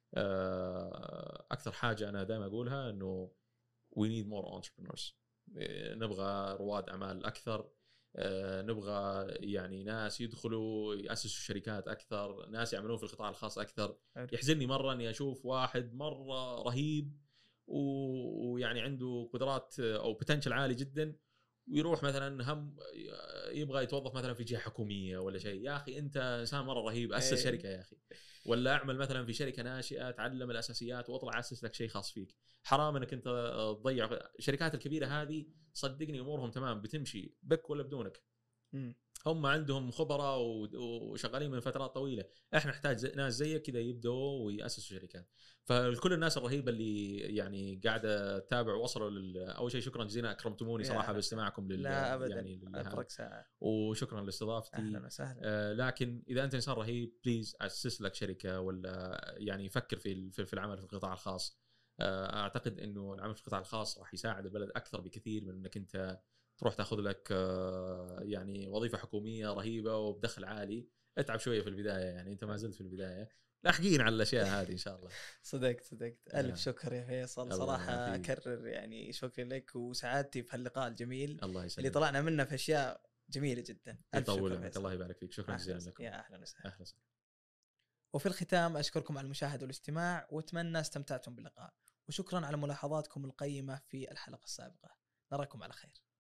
أكثر حاجة أنا دائما أقولها إنه we need more entrepreneurs. نبغى رواد أعمال أكثر، نبغى يعني ناس يدخلوا يأسسوا شركات أكثر، ناس يعملون في القطاع الخاص أكثر. يحزنني مرة أني أشوف واحد مرة رهيب ويعني عنده قدرات أو بوتنشل عالي جدا، ويروح مثلا هم يبغى يتوظف مثلا في جهة حكومية ولا شيء. يا أخي أنت إنسان مرة رهيب، أسس شركة يا أخي، ولا أعمل مثلا في شركة ناشئة، تعلم الأساسيات واطلع أسس لك شيء خاص فيك. حرام أنك أنت تضيع. الشركات الكبيرة هذه صدقني أمورهم تمام، بتمشي بك ولا بدونك. هم عندهم خبراء وشغالين من فترات طويلة. احنا نحتاج ناس زيك كذا يبدأوا ويأسسوا شركات. فالكل الناس الرهيبة اللي يعني قاعدة تتابع وصلوا أول شيء شكرا جزيلا، أكرمتموني صراحة باستماعكم لا أبدا يعني أفرق ساعة، وشكرا لاستضافتي. أهلا وسهلا. لكن إذا أنت إنسان رهيب بليز أسس لك شركة، ولا يعني فكر في العمل في القطاع الخاص. أعتقد إنه العمل في القطاع الخاص راح يساعد البلد أكثر بكثير من إنك أنت تروح تاخذ لك يعني وظيفة حكومية رهيبة وبدخل عالي. اتعب شوية في البداية، يعني انت ما زلت في البداية، لاحقين على الاشياء هذه ان شاء الله. صدقت الف شكر يا فيصل صراحة. اكرر يعني شكرا لك وسعادتي في هاللقاء الجميل اللي طلعنا منه في اشياء جميلة جدا. يطول عمرك، الله يبارك فيك. شكرا جزيلا لكم. يا اهلا وسهلا. وفي الختام اشكركم على المشاهدة والاستماع، واتمنى استمتعتم باللقاء، وشكرا على ملاحظاتكم القيمة في الحلقة السابقة. نراكم على خير.